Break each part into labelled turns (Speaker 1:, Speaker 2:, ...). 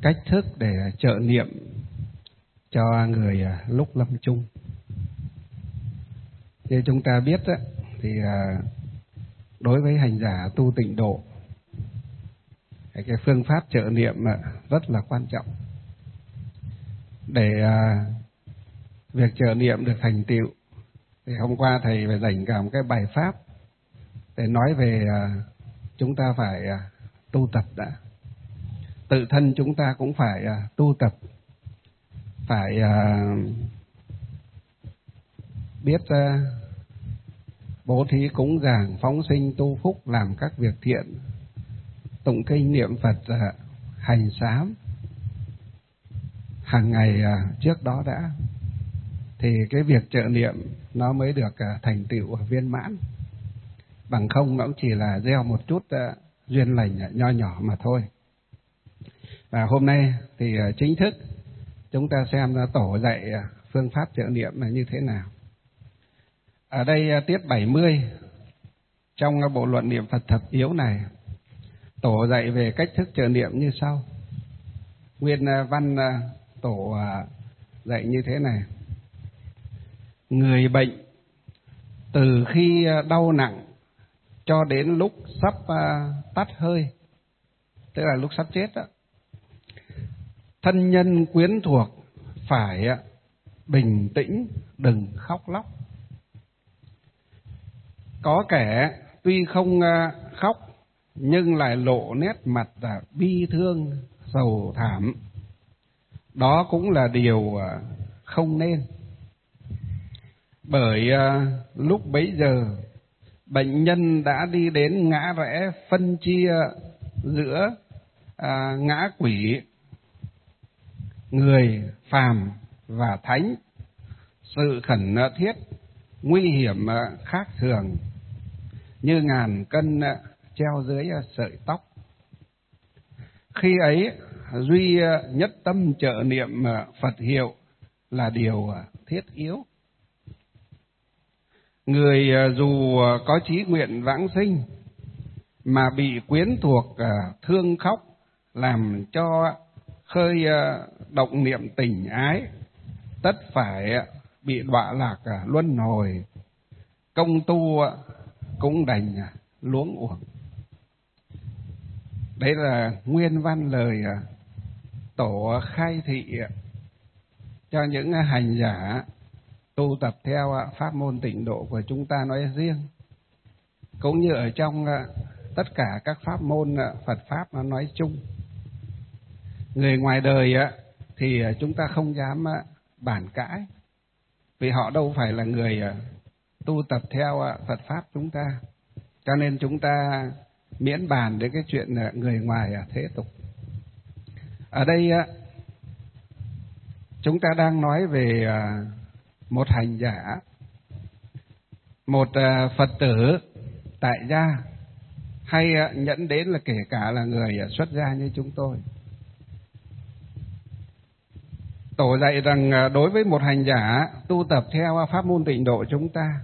Speaker 1: cách thức để trợ niệm cho người lúc lâm chung. Như chúng ta biết thì đối với hành giả tu tịnh độ, cái phương pháp trợ niệm rất là quan trọng. Để việc trợ niệm được thành tựu thì hôm qua thầy phải dành cả một cái bài pháp để nói về chúng ta phải tu tập đã. Tự thân chúng ta cũng phải tu tập, phải biết bố thí cúng dường, phóng sinh tu phúc, làm các việc thiện, tụng kinh niệm Phật, hành sám hàng ngày trước đó đã, thì cái việc trợ niệm nó mới được thành tựu viên mãn. Bằng không nó cũng chỉ là gieo một chút duyên lành nho nhỏ mà thôi. Và hôm nay thì chính thức chúng ta xem tổ dạy phương pháp trợ niệm là như thế nào. Ở đây tiết 70 trong bộ luận niệm Phật thập yếu này, tổ dạy về cách thức trợ niệm như sau. Nguyên văn tổ dạy như thế này: người bệnh từ khi đau nặng cho đến lúc sắp tắt hơi, tức là lúc sắp chết đó, thân nhân quyến thuộc phải bình tĩnh, đừng khóc lóc. Có kẻ tuy không khóc nhưng lại lộ nét mặt bi thương, sầu thảm. Đó cũng là điều không nên. Bởi lúc bấy giờ bệnh nhân đã đi đến ngã rẽ phân chia giữa ngã quỷ, người phàm và thánh, sự khẩn thiết, nguy hiểm khác thường, như ngàn cân treo dưới sợi tóc. Khi ấy duy nhất tâm trợ niệm Phật hiệu là điều thiết yếu. Người dù có chí nguyện vãng sinh mà bị quyến thuộc thương khóc, làm cho khơi động niệm tình ái, tất phải bị đọa lạc luân hồi, công tu cũng đành luống uổng. Đấy là nguyên văn lời tổ khai thị cho những hành giả tu tập theo pháp môn tịnh độ của chúng ta nói riêng, cũng như ở trong tất cả các pháp môn Phật pháp nó nói chung. Người ngoài đời thì chúng ta không dám bàn cãi, vì họ đâu phải là người tu tập theo Phật pháp chúng ta, cho nên chúng ta miễn bàn đến cái chuyện người ngoài thế tục. Ở đây chúng ta đang nói về một hành giả, một Phật tử tại gia, hay nhẫn đến là kể cả là người xuất gia như chúng tôi. Tổ dạy rằng đối với một hành giả tu tập theo pháp môn tịnh độ chúng ta,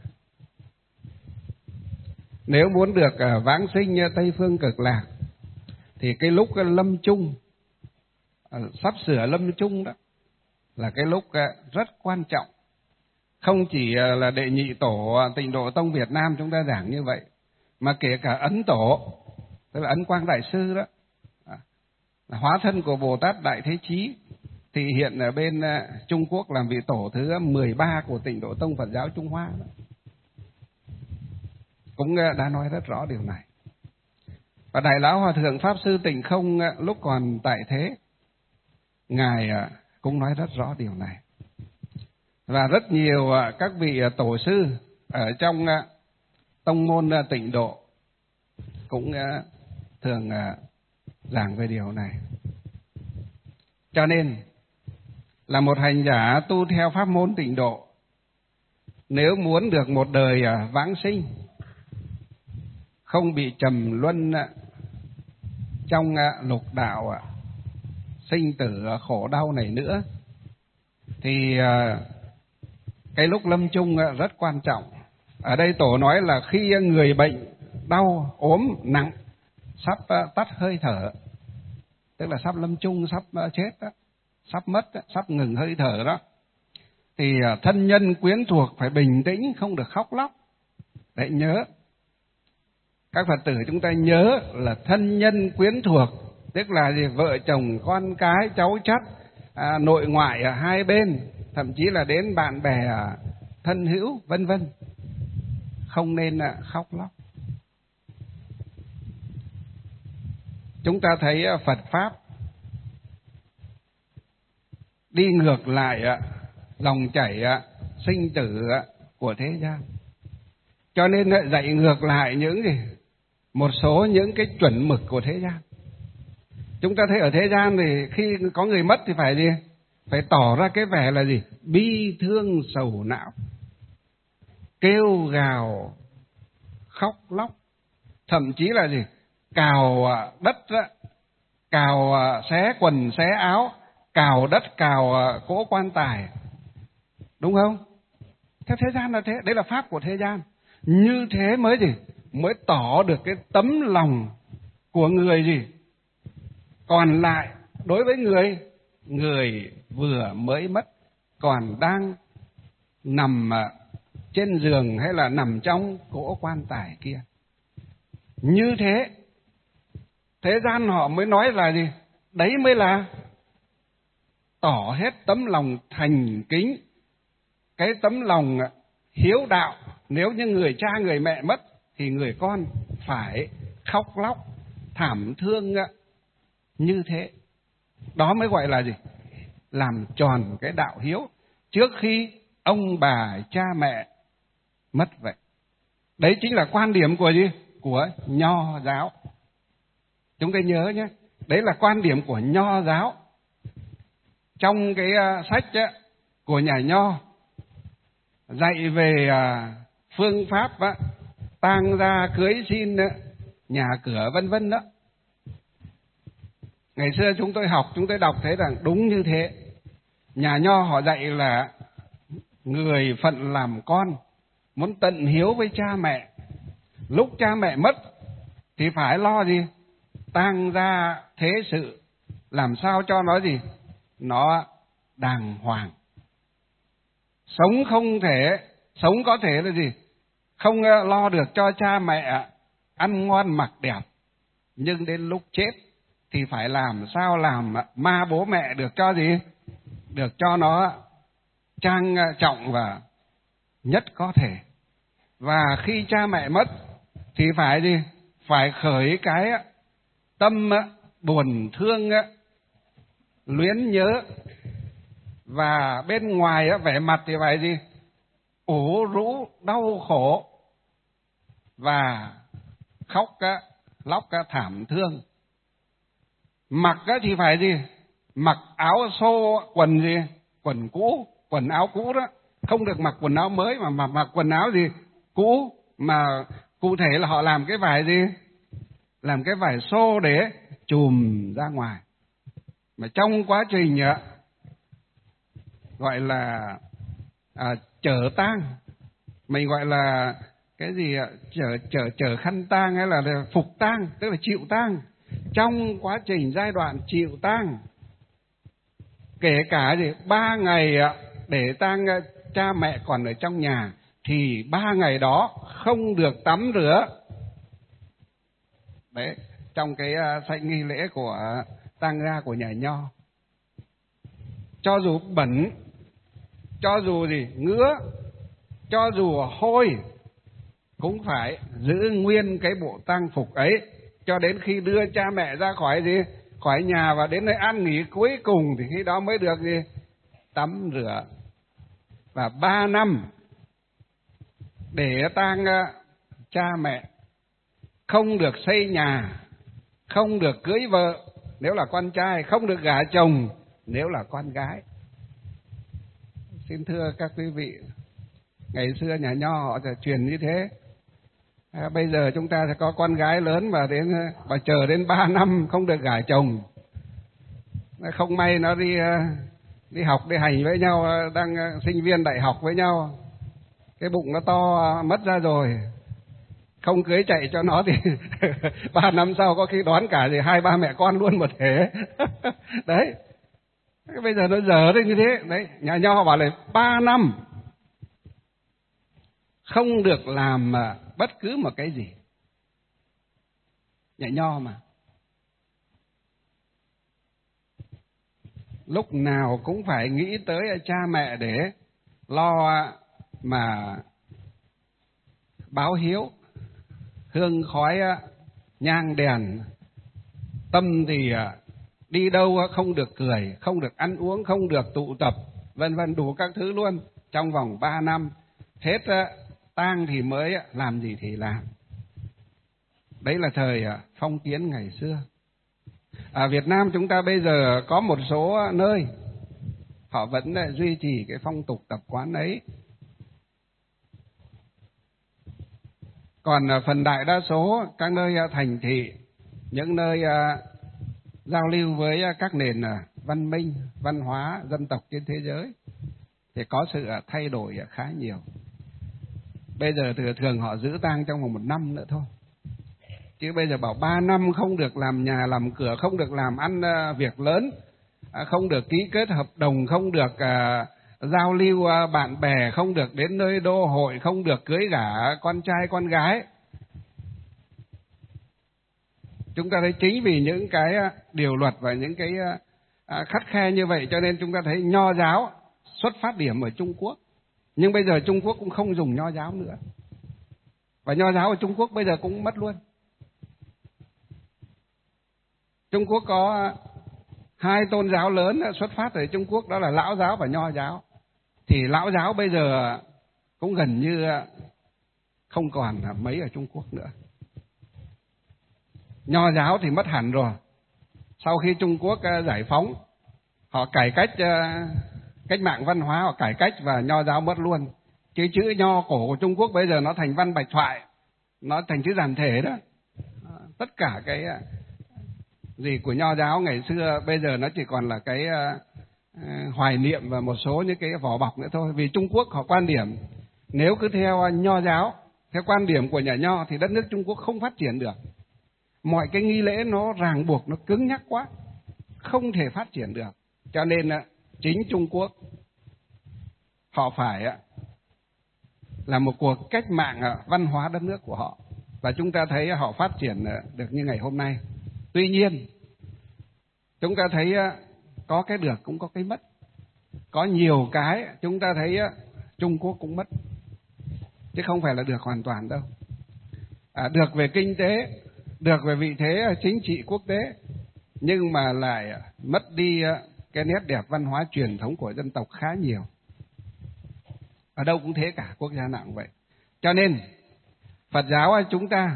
Speaker 1: nếu muốn được vãng sinh Tây Phương Cực Lạc, thì cái lúc lâm chung, sắp sửa lâm chung đó, là cái lúc rất quan trọng. Không chỉ là đệ nhị tổ Tịnh Độ Tông Việt Nam chúng ta giảng như vậy, mà kể cả Ấn Tổ, tức là Ấn Quang Đại Sư đó, hóa thân của Bồ Tát Đại Thế Chí, thì hiện ở bên Trung Quốc làm vị tổ thứ 13 của Tịnh Độ Tông Phật giáo Trung Hoa đó, cũng đã nói rất rõ điều này. Và Đại Lão Hòa Thượng Pháp Sư Tịnh Không lúc còn tại thế, Ngài cũng nói rất rõ điều này. Và rất nhiều các vị tổ sư ở trong tông môn tịnh độ cũng thường giảng về điều này. Cho nên là một hành giả tu theo pháp môn tịnh độ, nếu muốn được một đời vãng sinh, không bị trầm luân trong lục đạo sinh tử khổ đau này nữa, thì cái lúc lâm chung rất quan trọng. Ở đây tổ nói là khi người bệnh đau ốm nặng, sắp tắt hơi thở, tức là sắp lâm chung, sắp chết đó, sắp mất đó, sắp ngừng hơi thở đó, thì thân nhân quyến thuộc phải bình tĩnh, không được khóc lóc. Đấy, nhớ các Phật tử chúng ta nhớ là thân nhân quyến thuộc, tức là gì? Vợ chồng, con cái, cháu chắt, nội ngoại ở hai bên, thậm chí là đến bạn bè thân hữu vân vân, không nên khóc lóc. Chúng ta thấy Phật pháp đi ngược lại dòng chảy sinh tử của thế gian, cho nên dạy ngược lại những gì, một số những cái chuẩn mực của thế gian. Chúng ta thấy ở thế gian thì khi có người mất thì phải gì? Phải tỏ ra cái vẻ là gì? Bi thương sầu não, kêu gào, khóc lóc, thậm chí là gì? Cào đất, cào xé quần xé áo, cào đất cào cỗ quan tài, đúng không? Theo thế gian là thế, đấy là pháp của thế gian. Như thế mới gì? Mới tỏ được cái tấm lòng của người gì? Còn lại đối với người vừa mới mất, còn đang nằm trên giường hay là nằm trong cỗ quan tài kia. Như thế, thế gian họ mới nói là gì? Đấy mới là tỏ hết tấm lòng thành kính, cái tấm lòng hiếu đạo. Nếu như người cha người mẹ mất thì người con phải khóc lóc thảm thương như thế. Đó mới gọi là gì? Làm tròn cái đạo hiếu trước khi ông bà cha mẹ mất vậy. Đấy chính là quan điểm của gì? Của Nho giáo. Chúng ta nhớ nhé, đấy là quan điểm của Nho giáo. Trong cái sách của nhà Nho dạy về phương pháp tang gia cưới xin, nhà cửa vân vân đó. Ngày xưa chúng tôi học, chúng tôi đọc thấy rằng đúng như thế. Nhà Nho họ dạy là người phận làm con muốn tận hiếu với cha mẹ, lúc cha mẹ mất thì phải lo gì? Tang gia thế sự, làm sao cho nó gì? Nó đàng hoàng. Sống có thể là gì? Không lo được cho cha mẹ ăn ngon mặc đẹp, nhưng đến lúc chết thì phải làm sao làm ma bố mẹ được cho gì? Được cho nó trang trọng và nhất có thể. Và khi cha mẹ mất thì phải gì? Phải khởi cái tâm buồn thương, luyến nhớ. Và bên ngoài vẻ mặt thì phải gì? Ủ rũ đau khổ và khóc lóc thảm thương. Mặc thì phải gì? Mặc áo xô, quần gì? Quần cũ, quần áo cũ đó. Không được mặc quần áo mới mà mặc quần áo gì? Cũ. Mà cụ thể là họ làm cái vải gì? Làm cái vải xô để chùm ra ngoài. Mà trong quá trình gọi là chở tang, mình gọi là cái gì ạ? Chở khăn tang hay là phục tang, tức là chịu tang. Trong quá trình giai đoạn chịu tang, kể cả gì 3 ngày để tang cha mẹ còn ở trong nhà, thì 3 ngày đó không được tắm rửa. Đấy, trong cái sách nghi lễ của tang gia của nhà Nho. Cho dù bẩn, cho dù gì ngứa, cho dù hôi, cũng phải giữ nguyên cái bộ tang phục ấy cho đến khi đưa cha mẹ ra khỏi gì? Khỏi nhà và đến nơi an nghỉ cuối cùng thì khi đó mới được gì? Tắm rửa. Và 3 năm để tang cha mẹ, không được xây nhà, không được cưới vợ nếu là con trai, không được gả chồng nếu là con gái. Xin thưa các quý vị, ngày xưa nhà Nho họ sẽ truyền như thế. Bây giờ chúng ta sẽ có con gái lớn và chờ đến 3 năm không được gả chồng. Không may nó đi học đi hành với nhau, đang sinh viên đại học với nhau, cái bụng nó to mất ra rồi, Không cưới chạy cho nó thì 3 năm sau có khi đón cả thì 2 3 mẹ con luôn một thể. Đấy. Bây giờ nó dở đến như thế. Đấy, nhà Nho họ bảo là 3 năm không được làm bất cứ một cái gì. Nhà Nho mà. Lúc nào cũng phải nghĩ tới cha mẹ để lo mà báo hiếu, hương khói, nhang đèn. Tâm thì đi đâu không được cười, không được ăn uống, không được tụ tập, vân vân đủ các thứ luôn. Trong vòng 3 năm, hết tang thì mới làm gì thì làm. Đấy là thời phong kiến ngày xưa. Ở Việt Nam chúng ta bây giờ có một số nơi họ vẫn duy trì cái phong tục tập quán ấy. Còn phần đại đa số các nơi thành thị, những nơi giao lưu với các nền văn minh, văn hóa, dân tộc trên thế giới thì có sự thay đổi khá nhiều. Bây giờ thường họ giữ tang trong vòng 1 năm nữa thôi. Chứ bây giờ bảo 3 năm không được làm nhà làm cửa, không được làm ăn việc lớn, không được ký kết hợp đồng, không được giao lưu bạn bè, không được đến nơi đô hội, không được cưới gả con trai con gái. Chúng ta thấy chính vì những cái điều luật và những cái khắt khe như vậy cho nên chúng ta thấy Nho giáo xuất phát điểm ở Trung Quốc. Nhưng bây giờ Trung Quốc cũng không dùng Nho giáo nữa. Và Nho giáo ở Trung Quốc bây giờ cũng mất luôn. Trung Quốc có 2 tôn giáo lớn xuất phát từ Trung Quốc, đó là Lão giáo và Nho giáo. Thì Lão giáo bây giờ cũng gần như không còn mấy ở Trung Quốc nữa. Nho giáo thì mất hẳn rồi. Sau khi Trung Quốc giải phóng, họ cải cách, cách mạng văn hóa họ cải cách và Nho giáo mất luôn. Chứ chữ Nho cổ của Trung Quốc bây giờ nó thành văn bạch thoại, nó thành chữ giản thể đó. Tất cả cái gì của Nho giáo ngày xưa bây giờ nó chỉ còn là cái hoài niệm và một số những cái vỏ bọc nữa thôi. Vì Trung Quốc họ quan điểm nếu cứ theo Nho giáo, theo quan điểm của nhà Nho thì đất nước Trung Quốc không phát triển được. Mọi cái nghi lễ nó ràng buộc, nó cứng nhắc quá, không thể phát triển được. Cho nên chính Trung Quốc họ phải là một cuộc cách mạng văn hóa đất nước của họ. Và chúng ta thấy họ phát triển được như ngày hôm nay. Tuy nhiên, chúng ta thấy có cái được cũng có cái mất. Có nhiều cái chúng ta thấy Trung Quốc cũng mất, chứ không phải là được hoàn toàn đâu. Được về kinh tế, được về vị thế chính trị quốc tế, nhưng mà lại mất đi cái nét đẹp văn hóa truyền thống của dân tộc khá nhiều. Ở đâu cũng thế cả, quốc gia nào cũng vậy. Cho nên Phật giáo chúng ta,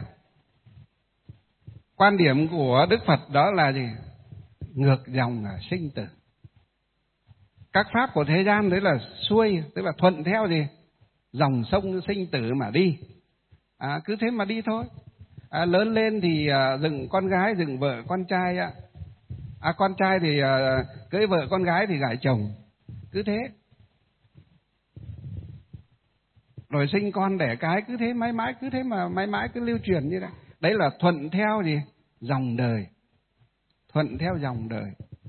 Speaker 1: quan điểm của Đức Phật đó là gì? Ngược dòng sinh tử. Các pháp của thế gian đấy là xuôi, tức là thuận theo gì? Dòng sông sinh tử mà đi. Cứ thế mà đi thôi. Lớn lên thì dựng con gái, dựng vợ con trai. Con trai thì cưới vợ, con gái thì gả chồng. Cứ thế. Rồi sinh con đẻ cái, cứ thế mãi mãi, cứ thế mà mãi mãi cứ lưu truyền như thế. Đấy là thuận theo gì? Dòng đời. Thuận theo dòng đời.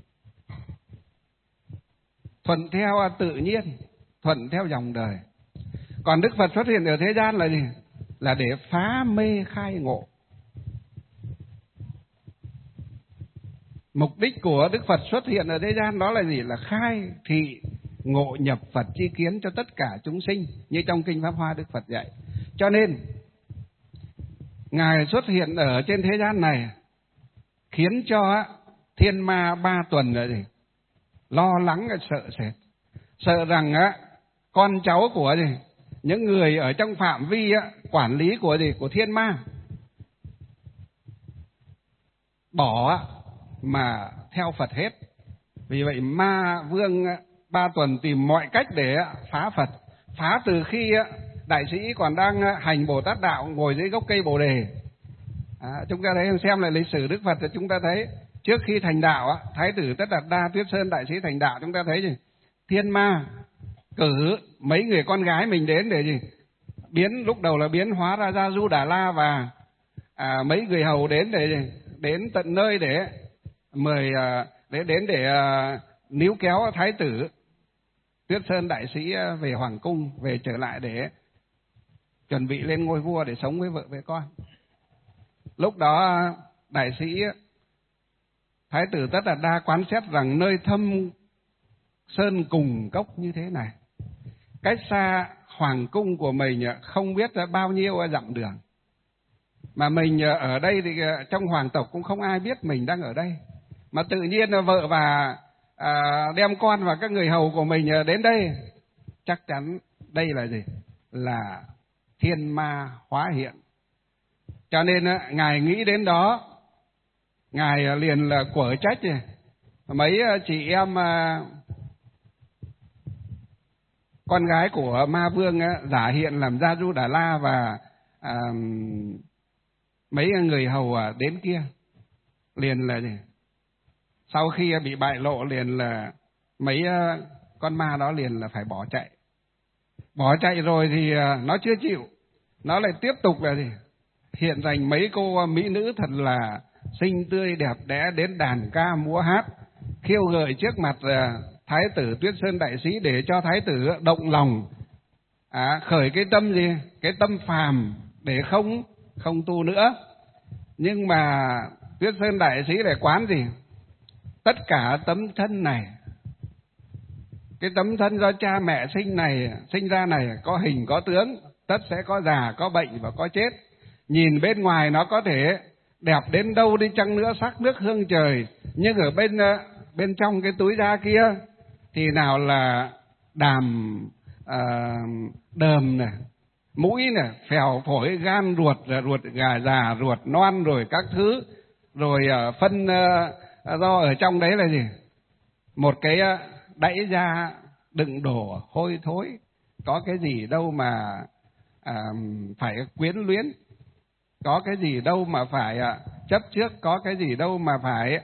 Speaker 1: Thuận theo tự nhiên, thuận theo dòng đời. Còn Đức Phật xuất hiện ở thế gian là gì? Là để phá mê khai ngộ. Mục đích của Đức Phật xuất hiện ở thế gian đó là gì? Là khai thị ngộ nhập Phật chi kiến cho tất cả chúng sinh, như trong Kinh Pháp Hoa Đức Phật dạy. Cho nên Ngài xuất hiện ở trên thế gian này khiến cho thiên ma 3 tuần là gì? Lo lắng, sợ sệt. Sợ rằng con cháu của gì? Những người ở trong phạm vi quản lý của gì? Của thiên ma bỏ mà theo Phật hết. Vì vậy ma vương 3 tuần tìm mọi cách để phá Phật. Phá từ khi đại sĩ còn đang hành Bồ Tát Đạo ngồi dưới gốc cây Bồ Đề. Chúng ta thấy, xem lại lịch sử Đức Phật thì chúng ta thấy trước khi thành đạo, Thái tử Tất Đạt Đa Tuyết Sơn đại sĩ thành đạo, chúng ta thấy gì? Thiên ma cử mấy người con gái mình đến để gì? lúc đầu là biến hóa ra Gia Du Đà La, và mấy người hầu đến tận nơi để mời để níu kéo Thái tử Tuyết Sơn Đại Sĩ về hoàng cung, về trở lại để chuẩn bị lên ngôi vua để sống với vợ với con. Lúc đó đại sĩ Thái tử Tất Đạt Đa quán xét rằng nơi thâm sơn cùng cốc như thế này, cách xa hoàng cung của mình không biết bao nhiêu dặm đường, mà mình ở đây thì trong hoàng tộc cũng không ai biết mình đang ở đây, mà tự nhiên vợ và đem con và các người hầu của mình đến đây, chắc chắn đây là gì? Là thiên ma hóa hiện. Cho nên ngài nghĩ đến đó, ngài liền là quở trách mấy chị em con gái của ma vương giả hiện làm Gia Du Đà La, và mấy người hầu đến kia, liền là gì? Sau khi bị bại lộ liền là mấy con ma đó liền là phải bỏ chạy. Bỏ chạy rồi thì nó chưa chịu, nó lại tiếp tục là gì? Hiện thành mấy cô mỹ nữ thật là xinh tươi đẹp đẽ đến đàn ca múa hát, khiêu gợi trước mặt Thái tử Tuyết Sơn Đại Sĩ để cho Thái tử động lòng, khởi cái tâm gì? Cái tâm phàm để không tu nữa. Nhưng mà Tuyết Sơn Đại Sĩ lại quán gì? Tất cả tấm thân này, cái tấm thân do cha mẹ sinh ra này có hình có tướng, tất sẽ có già, có bệnh và có chết. Nhìn bên ngoài nó có thể đẹp đến đâu đi chăng nữa, sắc nước hương trời, nhưng ở bên trong cái túi da kia thì nào là đờm này, mũi này, phèo phổi, gan, ruột gà già, ruột non rồi các thứ, rồi phân do ở trong đấy là gì? Một cái đẫy da đựng đồ hôi thối, có cái gì đâu mà phải quyến luyến, có cái gì đâu mà phải chấp trước, có cái gì đâu mà phải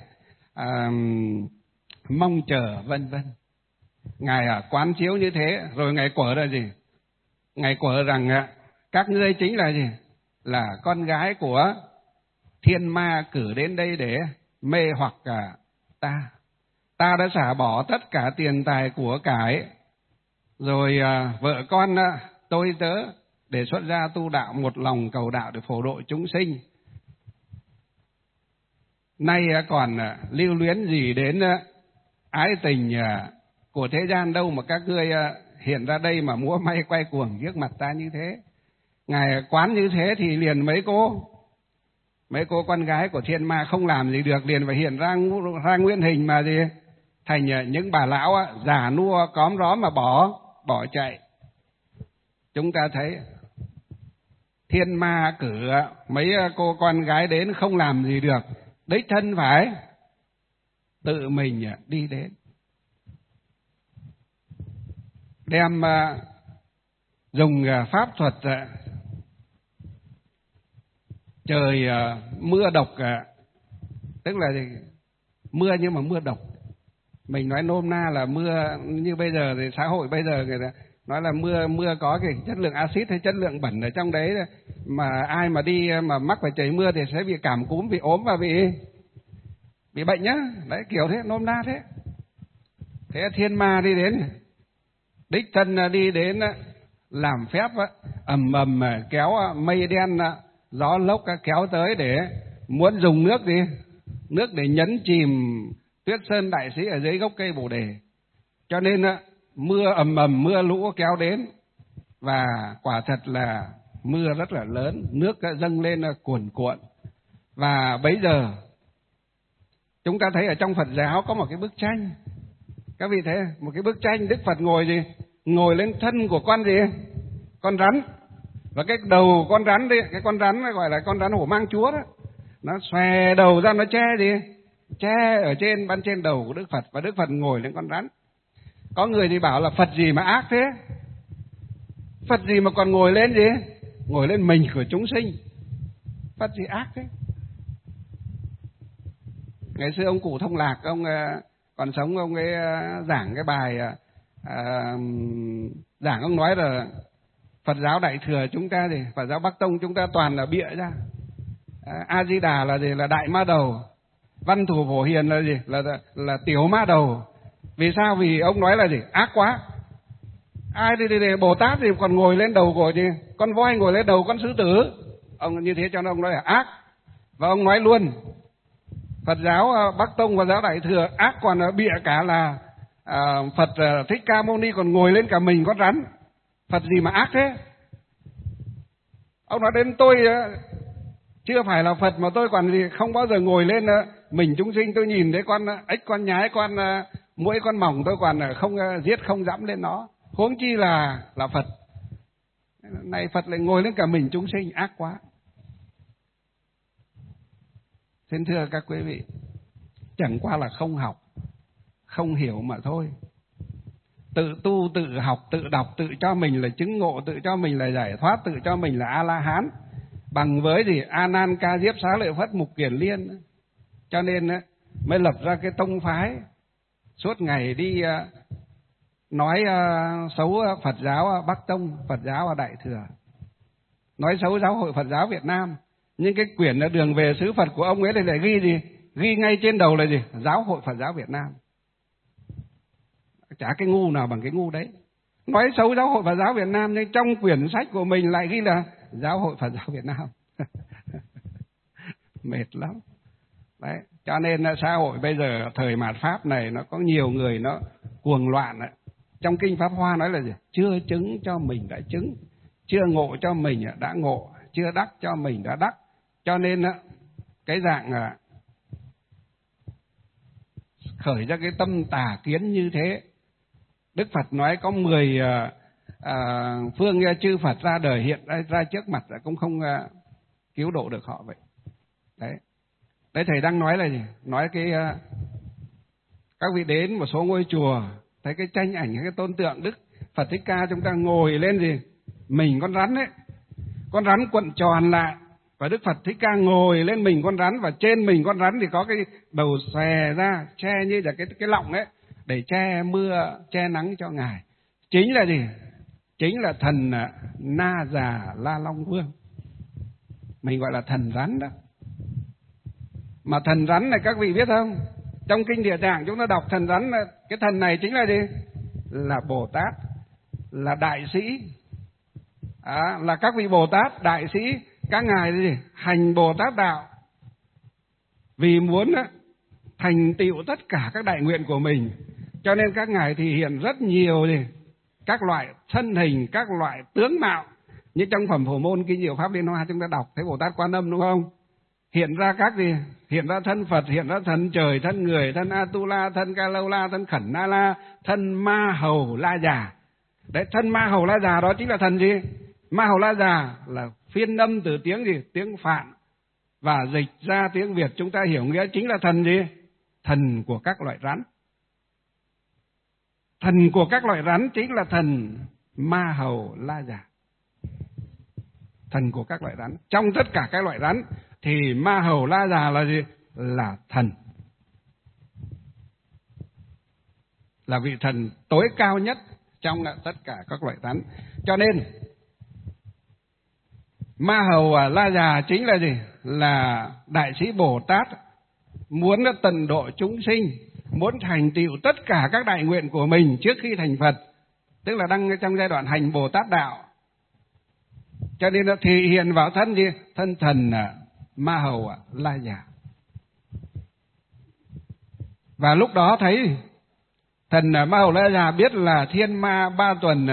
Speaker 1: mong chờ, vân vân. Ngài quán chiếu như thế, rồi Ngài quở là gì? Ngài quở rằng các ngươi chính là gì? Là con gái của thiên ma cử đến đây để mê hoặc ta. Ta đã xả bỏ tất cả tiền tài của cải, rồi vợ con tôi tớ để xuất gia tu đạo, một lòng cầu đạo để phổ độ chúng sinh. Nay còn lưu luyến gì đến ái tình của thế gian đâu mà các ngươi hiện ra đây mà múa may quay cuồng trước mặt ta như thế. Ngài quán như thế thì liền mấy cô con gái của thiên ma không làm gì được, liền phải hiện ra nguyên hình mà gì? Thành những bà lão già nua cóm róm mà bỏ chạy. Chúng ta thấy thiên ma cử mấy cô con gái đến không làm gì được, đích thân phải tự mình đi đến, đem dùng pháp thuật trời mưa độc, tức là gì? Mưa nhưng mà mưa độc. Mình nói nôm na là mưa như bây giờ thì xã hội bây giờ người ta nói là mưa có cái chất lượng axit hay chất lượng bẩn ở trong đấy, mà ai mà đi mà mắc phải trời mưa thì sẽ bị cảm cúm, bị ốm và bị bệnh nhá. Đấy, kiểu thế, nôm na thế. Thế thiên ma đi đến, đích thân đi đến làm phép ầm ầm kéo mây đen gió lốc kéo tới để muốn dùng nước gì? Nước để nhấn chìm Tuyết Sơn Đại Sĩ ở dưới gốc cây Bồ Đề. Cho nên mưa ầm ầm, mưa lũ kéo đến, và quả thật là mưa rất là lớn, nước dâng lên cuồn cuộn. Và bấy giờ chúng ta thấy ở trong Phật giáo có một cái bức tranh, các vị thấy một cái bức tranh Đức Phật ngồi gì? Ngồi lên thân của con gì? Con rắn. Và cái đầu con rắn đi, cái con rắn gọi là con rắn hổ mang chúa đó, nó xòe đầu ra, nó che gì? Che ở ban trên đầu của Đức Phật, và Đức Phật ngồi lên con rắn. Có người thì bảo là Phật gì mà ác thế? Phật gì mà còn ngồi lên gì? Ngồi lên mình của chúng sinh. Phật gì ác thế? Ngày xưa ông cụ Thông Lạc, ông còn sống, ông ấy giảng cái bài giảng, ông nói là Phật giáo Đại Thừa chúng ta thì Phật giáo Bắc Tông chúng ta toàn là bịa ra. A Di Đà là gì? Là đại ma đầu. Văn Thù Phổ Hiền là gì? Là tiểu ma đầu. Vì sao? Vì ông nói là gì? Ác quá. Ai thì Bồ Tát thì còn ngồi lên đầu của gì? Con voi ngồi lên đầu con sư tử. Ông như thế cho nên ông nói là ác. Và ông nói luôn, Phật giáo Bắc Tông và giáo Đại Thừa ác, còn bịa cả là Phật Thích Ca Mâu Ni còn ngồi lên cả mình con rắn. Phật gì mà ác thế? Ông nói đến tôi chưa phải là Phật mà tôi còn gì không bao giờ ngồi lên mình chúng sinh. Tôi nhìn thấy con ếch, con nhái, con muỗi, con mỏng tôi còn không giết, không dẫm lên nó, huống chi là Phật. Này Phật lại ngồi lên cả mình chúng sinh, ác quá. Xin thưa các quý vị, chẳng qua là không học, không hiểu mà thôi. Tự tu, tự học, tự đọc, tự cho mình là chứng ngộ, tự cho mình là giải thoát, tự cho mình là A-la-hán, bằng với gì A Nan Ca Diếp Xá Lợi Phất Mục Kiền Liên. Cho nên mới lập ra cái tông phái, suốt ngày đi nói xấu Phật giáo Bắc Tông, Phật giáo Đại Thừa, nói xấu Giáo hội Phật giáo Việt Nam. Nhưng cái quyển Đường về xứ Phật của ông ấy lại ghi gì? Ghi ngay trên đầu là gì? Giáo hội Phật giáo Việt Nam. Chả cái ngu nào bằng cái ngu đấy. Nói xấu Giáo hội Phật giáo Việt Nam nhưng trong quyển sách của mình lại ghi là Giáo hội Phật giáo Việt Nam. Mệt lắm. Đấy, cho nên xã hội bây giờ thời mạt Pháp này nó có nhiều người nó cuồng loạn. Trong Kinh Pháp Hoa nói là gì? Chưa chứng cho mình đã chứng, chưa ngộ cho mình đã ngộ, chưa đắc cho mình đã đắc. Cho nên cái dạng khởi ra cái tâm tà kiến như thế. Đức Phật nói có 10 phương chư Phật ra đời hiện ra trước mặt cũng không cứu độ được họ vậy. Đấy thầy đang nói là gì? Nói cái các vị đến một số ngôi chùa thấy cái tranh ảnh, cái tôn tượng Đức Phật Thích Ca chúng ta ngồi lên gì? Mình con rắn ấy, con rắn cuộn tròn lại, và Đức Phật Thích Ca ngồi lên mình con rắn, và trên mình con rắn thì có cái đầu xòe ra che như là cái lọng ấy, để che mưa che nắng cho ngài. Chính là gì? Chính là thần Na Già La Long Vương, mình gọi là thần rắn đó. Mà thần rắn này các vị biết không? Trong Kinh Địa Tạng chúng ta đọc thần rắn, cái thần này chính là gì? Là Bồ Tát, là đại sĩ, là các vị Bồ Tát đại sĩ. Các ngài gì? Hành Bồ Tát đạo, vì muốn thành tựu tất cả các đại nguyện của mình, cho nên các ngài thì hiện rất nhiều gì? Các loại thân hình, các loại tướng mạo. Như trong Phẩm Phổ Môn Kinh Diệu Pháp Liên Hoa chúng ta đọc thấy Bồ Tát Quan Âm đúng không? Hiện ra các gì? Hiện ra thân Phật, hiện ra thân trời, thân người, thân Atula, thân Ca Lâu La, thân Khẩn Na La, thân Ma Hầu La Già. Đấy, thân Ma Hầu La Già đó chính là thần gì? Ma Hầu La Già là phiên âm từ tiếng gì? Tiếng Phạn, và dịch ra tiếng Việt chúng ta hiểu nghĩa chính là thần gì? Thần của các loại rắn. Thần của các loại rắn chính là thần Ma Hầu La Già. Thần của các loại rắn. Trong tất cả các loại rắn thì Ma Hầu La Già là gì? Là thần. Là vị thần tối cao nhất trong tất cả các loại rắn. Cho nên Ma Hầu La Già chính là gì? Là đại sĩ Bồ Tát muốn tận độ chúng sinh, muốn thành tựu tất cả các đại nguyện của mình trước khi thành Phật, tức là đang trong giai đoạn hành Bồ Tát đạo. Cho nên nó thể hiện vào thân gì? Thân thần Ma Hầu La Già. Và lúc đó thấy thần Ma Hầu La Già biết là thiên ma ba tuần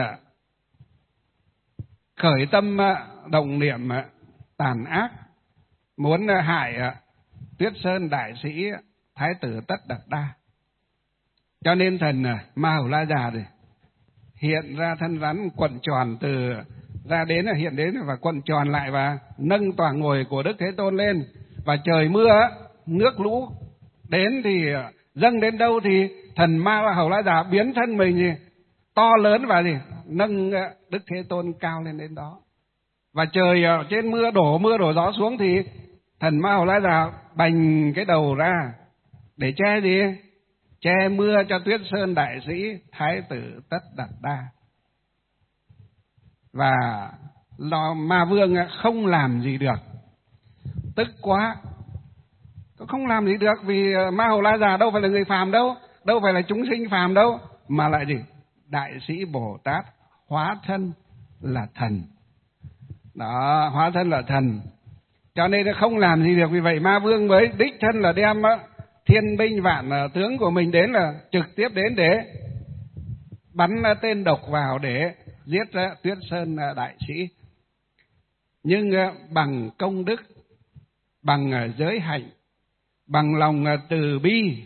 Speaker 1: khởi tâm động niệm tàn ác, muốn hại Tuyết Sơn đại sĩ Thái tử Tất Đạt Đa. Cho nên thần Ma Hầu La Già thì hiện ra thân rắn cuộn tròn từ ra đến, hiện đến và cuộn tròn lại, và nâng tòa ngồi của Đức Thế Tôn lên. Và trời mưa, nước lũ đến thì dâng đến đâu thì thần Ma Hầu La Già biến thân mình gì? To lớn và gì? Nâng Đức Thế Tôn cao lên đến đó. Và trời trên mưa đổ gió xuống thì thần Ma Hầu La Già bành cái đầu ra để che gì? Che mưa cho Tuyết Sơn đại sĩ Thái tử Tất Đạt Đa. Và ma vương không làm gì được, tức quá, không làm gì được, vì Ma Hầu La Già đâu phải là người phàm đâu, đâu phải là chúng sinh phàm đâu, mà lại gì? Đại sĩ Bồ Tát hóa thân là thần. Đó, hóa thân là thần, cho nên nó không làm gì được. Vì vậy ma vương mới đích thân là đem thiên binh vạn tướng của mình đến, là trực tiếp đến để bắn tên độc vào để giết Tuyết Sơn đại sĩ. Nhưng bằng công đức, bằng giới hạnh, bằng lòng từ bi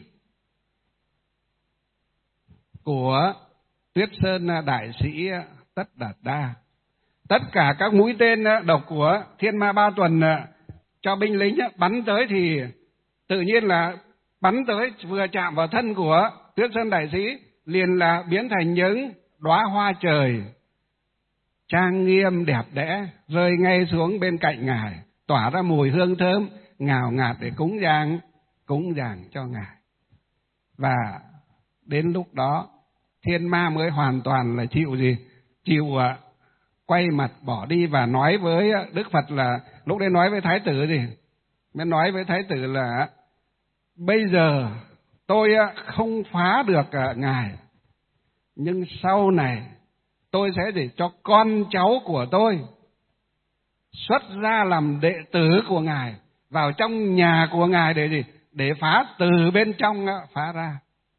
Speaker 1: của Tuyết Sơn đại sĩ Tất Đạt Đa, tất cả các mũi tên độc của Thiên Ma Ba Tuần cho binh lính bắn tới thì tự nhiên là bắn tới vừa chạm vào thân của Tuyết Sơn đại sĩ liền là biến thành những đóa hoa trời trang nghiêm đẹp đẽ rơi ngay xuống bên cạnh ngài, tỏa ra mùi hương thơm ngào ngạt để cúng dường cho ngài. Và đến lúc đó thiên ma mới hoàn toàn là chịu quay mặt bỏ đi, và nói với Đức Phật là, lúc đấy nói với Thái tử mới nói với Thái tử là bây giờ tôi không phá được ngài, nhưng sau này tôi sẽ cho con cháu của tôi xuất ra làm đệ tử của ngài, vào trong nhà của ngài để phá từ bên trong phá ra.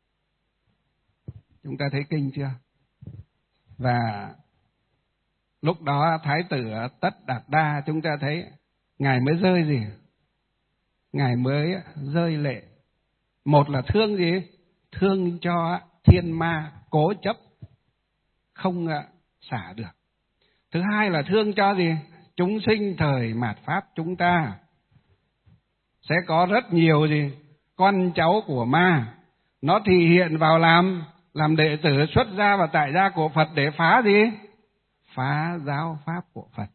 Speaker 1: Chúng ta thấy kinh chưa? Và lúc đó Thái tử Tất Đạt Đa, chúng ta thấy ngài mới rơi ngài mới rơi lệ. Một là thương thương cho thiên ma cố chấp không xả được. Thứ hai là thương cho chúng sinh thời mạt pháp chúng ta sẽ có rất nhiều con cháu của ma, nó thì hiện vào làm đệ tử xuất gia và tại gia của Phật để phá phá giáo pháp của Phật.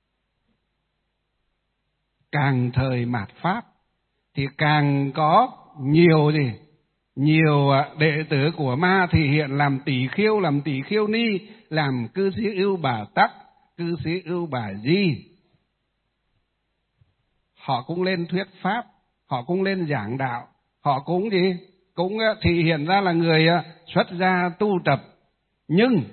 Speaker 1: Càng thời mạt pháp thì càng có nhiều đệ tử của ma thì hiện làm tỷ khiêu ni, làm cư sĩ ưu bà tắc, cư sĩ ưu bà di. Họ cũng lên thuyết pháp, họ cũng lên giảng đạo, họ cũng cũng thì hiện ra là người xuất gia tu tập, nhưng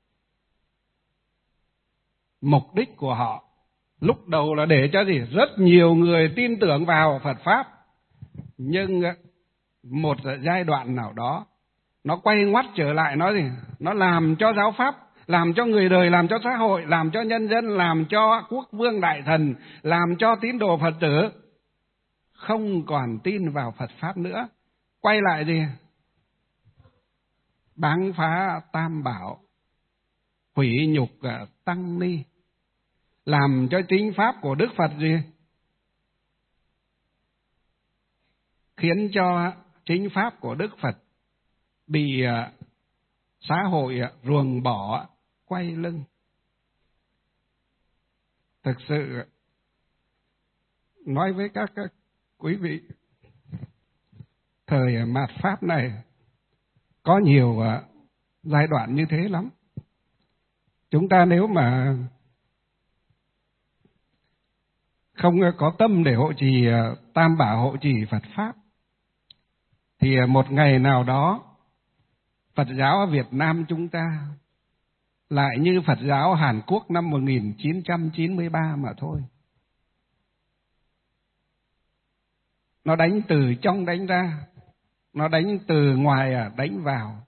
Speaker 1: mục đích của họ lúc đầu là để cho rất nhiều người tin tưởng vào Phật pháp. Nhưng một giai đoạn nào đó nó quay ngoắt trở lại, nó làm cho giáo pháp, làm cho người đời, làm cho xã hội, làm cho nhân dân, làm cho quốc vương đại thần, làm cho tín đồ Phật tử không còn tin vào Phật pháp nữa, quay lại báng phá tam bảo, hủy nhục tăng ni, làm cho chính pháp của Đức Phật khiến cho chính pháp của Đức Phật bị xã hội ruồng bỏ, quay lưng. Thực sự nói với các quý vị, thời mạt pháp này có nhiều giai đoạn như thế lắm. Chúng ta nếu mà không có tâm để hộ trì tam bảo, hộ trì Phật pháp, thì một ngày nào đó Phật giáo ở Việt Nam chúng ta lại như Phật giáo Hàn Quốc năm 1993 mà thôi. Nó đánh từ trong đánh ra, nó đánh từ ngoài đánh vào.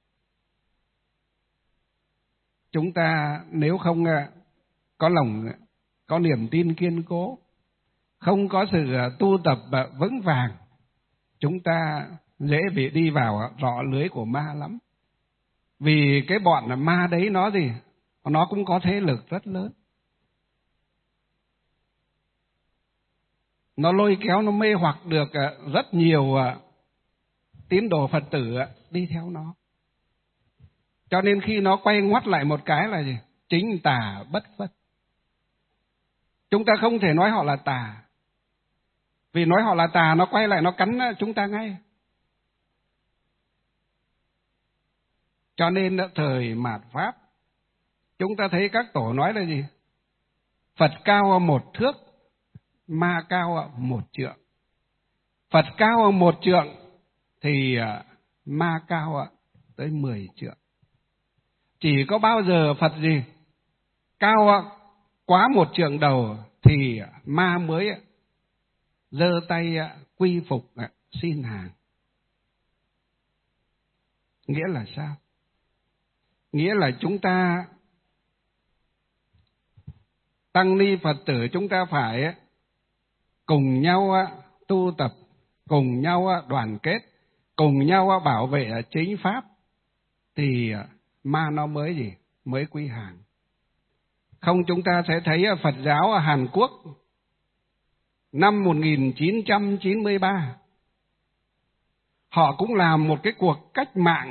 Speaker 1: Chúng ta nếu không có lòng, có niềm tin kiên cố, không có sự tu tập vững vàng, chúng ta dễ bị đi vào rọ lưới của ma lắm. Vì cái bọn ma đấy nó cũng có thế lực rất lớn. Nó lôi kéo, nó mê hoặc được rất nhiều tín đồ Phật tử đi theo nó. Cho nên khi nó quay ngoắt lại một cái là chính tà bất phất. Chúng ta không thể nói họ là tà, vì nói họ là tà nó quay lại nó cắn chúng ta ngay. Cho nên thời mạt pháp chúng ta thấy các tổ nói là gì? Phật cao 1 thước, ma cao 1 trượng. Phật cao 1 trượng thì ma cao tới 10 trượng. Chỉ có bao giờ Phật gì? Cao quá 1 trượng đầu thì ma mới giơ tay quy phục xin hàng. Nghĩa là sao? Nghĩa là chúng ta tăng ni Phật tử chúng ta phải cùng nhau tu tập, cùng nhau đoàn kết, cùng nhau bảo vệ chính pháp thì ma nó mới gì? Mới quy hàng. Không chúng ta sẽ thấy Phật giáo ở Hàn Quốc năm 1993 họ cũng làm một cái cuộc cách mạng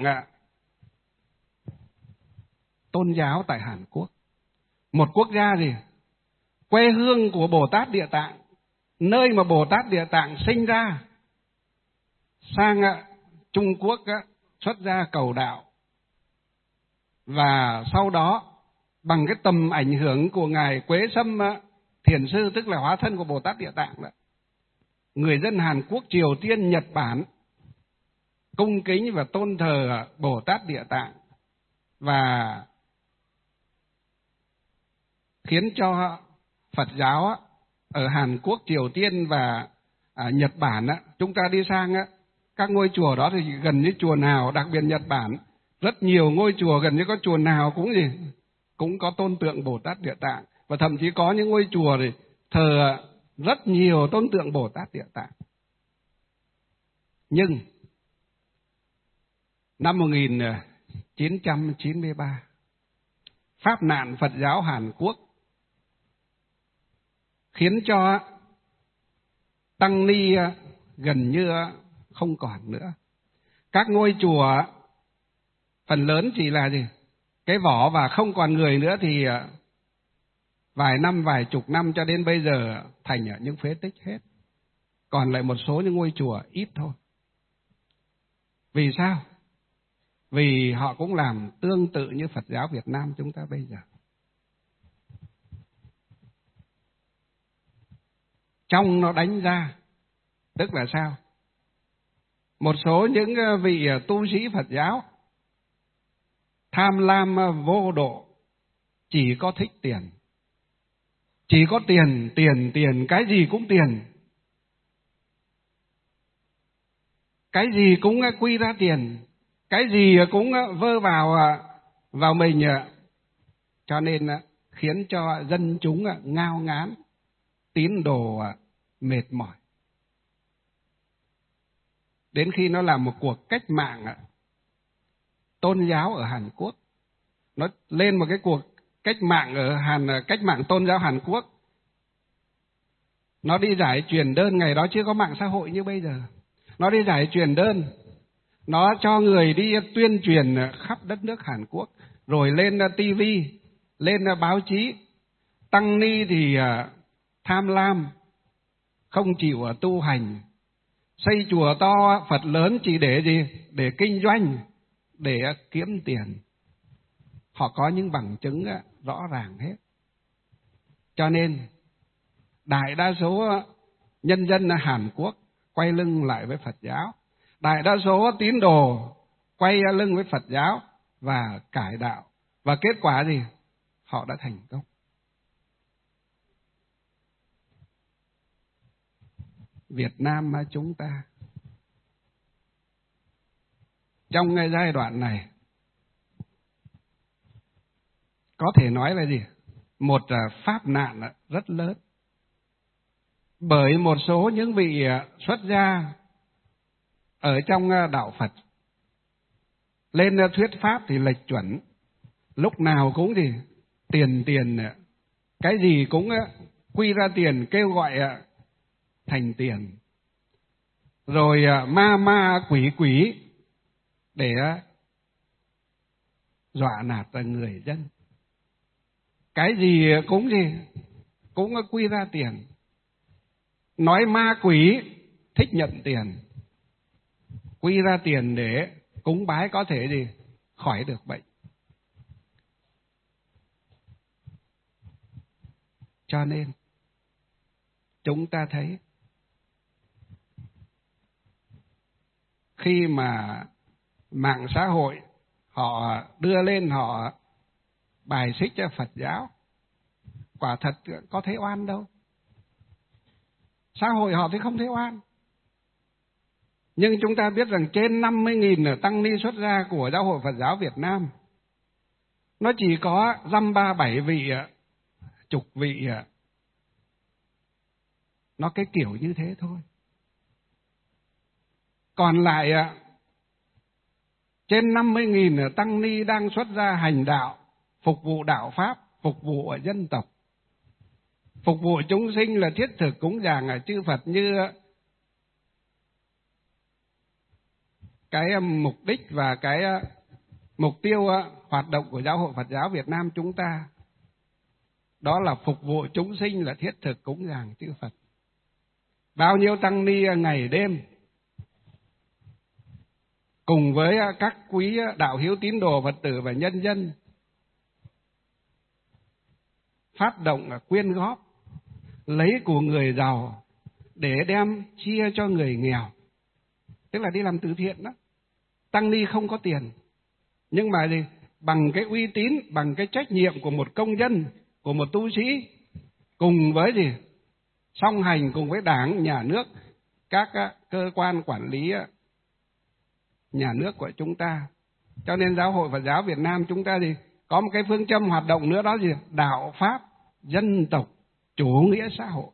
Speaker 1: tôn giáo tại Hàn Quốc. Một quốc gia gì? Quê hương của Bồ Tát Địa Tạng, nơi mà Bồ Tát Địa Tạng sinh ra, sang Trung Quốc xuất gia cầu đạo. Và sau đó bằng cái tầm ảnh hưởng của Ngài Quế Sâm Thiền Sư, tức là hóa thân của Bồ Tát Địa Tạng đó, người dân Hàn Quốc, Triều Tiên, Nhật Bản cung kính và tôn thờ Bồ Tát Địa Tạng, và khiến cho Phật giáo ở Hàn Quốc, Triều Tiên và Nhật Bản, chúng ta đi sang các ngôi chùa đó thì gần như chùa nào, đặc biệt Nhật Bản, rất nhiều ngôi chùa, gần như có chùa nào cũng gì? Cũng có tôn tượng Bồ Tát Địa Tạng. Và thậm chí có những ngôi chùa thì thờ rất nhiều tôn tượng Bồ Tát Địa Tạng. Nhưng năm 1993, pháp nạn Phật giáo Hàn Quốc khiến cho tăng ni gần như không còn nữa. Các ngôi chùa phần lớn chỉ là gì? Cái vỏ và không còn người nữa, thì vài năm, vài chục năm cho đến bây giờ thành những phế tích hết. Còn lại một số những ngôi chùa ít thôi. Vì sao? Vì họ cũng làm tương tự như Phật giáo Việt Nam chúng ta bây giờ. Trong nó đánh ra, tức là sao? Một số những vị tu sĩ Phật giáo tham lam vô độ, chỉ có thích tiền. Chỉ có tiền, tiền, tiền, cái gì cũng tiền. Cái gì cũng quy ra tiền, cái gì cũng vơ vào mình, cho nên khiến cho dân chúng ngao ngán, tín đồ mệt mỏi. Đến khi nó làm một cuộc cách mạng tôn giáo ở Hàn Quốc, nó lên một cái cuộc cách mạng cách mạng tôn giáo Hàn Quốc, nó đi giải truyền đơn. Ngày đó chưa có mạng xã hội như bây giờ. Nó đi giải truyền đơn, nó cho người đi tuyên truyền khắp đất nước Hàn Quốc, rồi lên TV, lên báo chí. Tăng ni thì tham lam, không chịu tu hành, xây chùa to, Phật lớn chỉ để gì? Để kinh doanh, để kiếm tiền. Họ có những bằng chứng rõ ràng hết. Cho nên đại đa số nhân dân Hàn Quốc quay lưng lại với Phật giáo. Đại đa số tín đồ quay lưng với Phật giáo và cải đạo. Và kết quả gì? Họ đã thành công. Việt Nam chúng ta trong cái giai đoạn này có thể nói là gì? Một pháp nạn rất lớn. Bởi một số những vị xuất gia ở trong đạo Phật lên thuyết pháp thì lệch chuẩn, lúc nào cũng gì? Tiền, tiền, cái gì cũng quy ra tiền, kêu gọi thành tiền. Rồi ma quỷ quỷ để dọa nạt người dân. Cái gì cũng quy ra tiền. Nói ma quỷ thích nhận tiền, quy ra tiền để cúng bái có thể gì? Khỏi được bệnh. Cho nên chúng ta thấy khi mà mạng xã hội họ đưa lên họ bài xích cho Phật giáo, quả thật có thấy oan đâu. Xã hội họ thì không thấy oan. Nhưng chúng ta biết rằng trên 50.000 tăng ni xuất gia của Giáo hội Phật giáo Việt Nam, nó chỉ có dăm ba bảy vị, chục vị, nó cái kiểu như thế thôi. Còn lại trên 50.000 tăng ni đang xuất gia hành đạo, phục vụ đạo Pháp, phục vụ ở dân tộc, phục vụ chúng sinh là thiết thực cúng dường ở chư Phật như cái mục đích và cái mục tiêu hoạt động của Giáo hội Phật giáo Việt Nam chúng ta. Đó là phục vụ chúng sinh là thiết thực cúng dường chư Phật. Bao nhiêu tăng ni ngày đêm cùng với các quý đạo hiếu tín đồ Phật tử và nhân dân phát động quyên góp, lấy của người giàu để đem chia cho người nghèo, tức là đi làm từ thiện đó. Tăng ni không có tiền, nhưng mà gì? Bằng cái uy tín, bằng cái trách nhiệm của một công dân, của một tu sĩ, cùng với gì? Song hành cùng với Đảng, Nhà nước, các cơ quan quản lý nhà nước của chúng ta. Cho nên Giáo hội Phật giáo Việt Nam chúng ta gì? Có một cái phương châm hoạt động nữa, đó gì? Đạo Pháp, dân tộc, chủ nghĩa xã hội.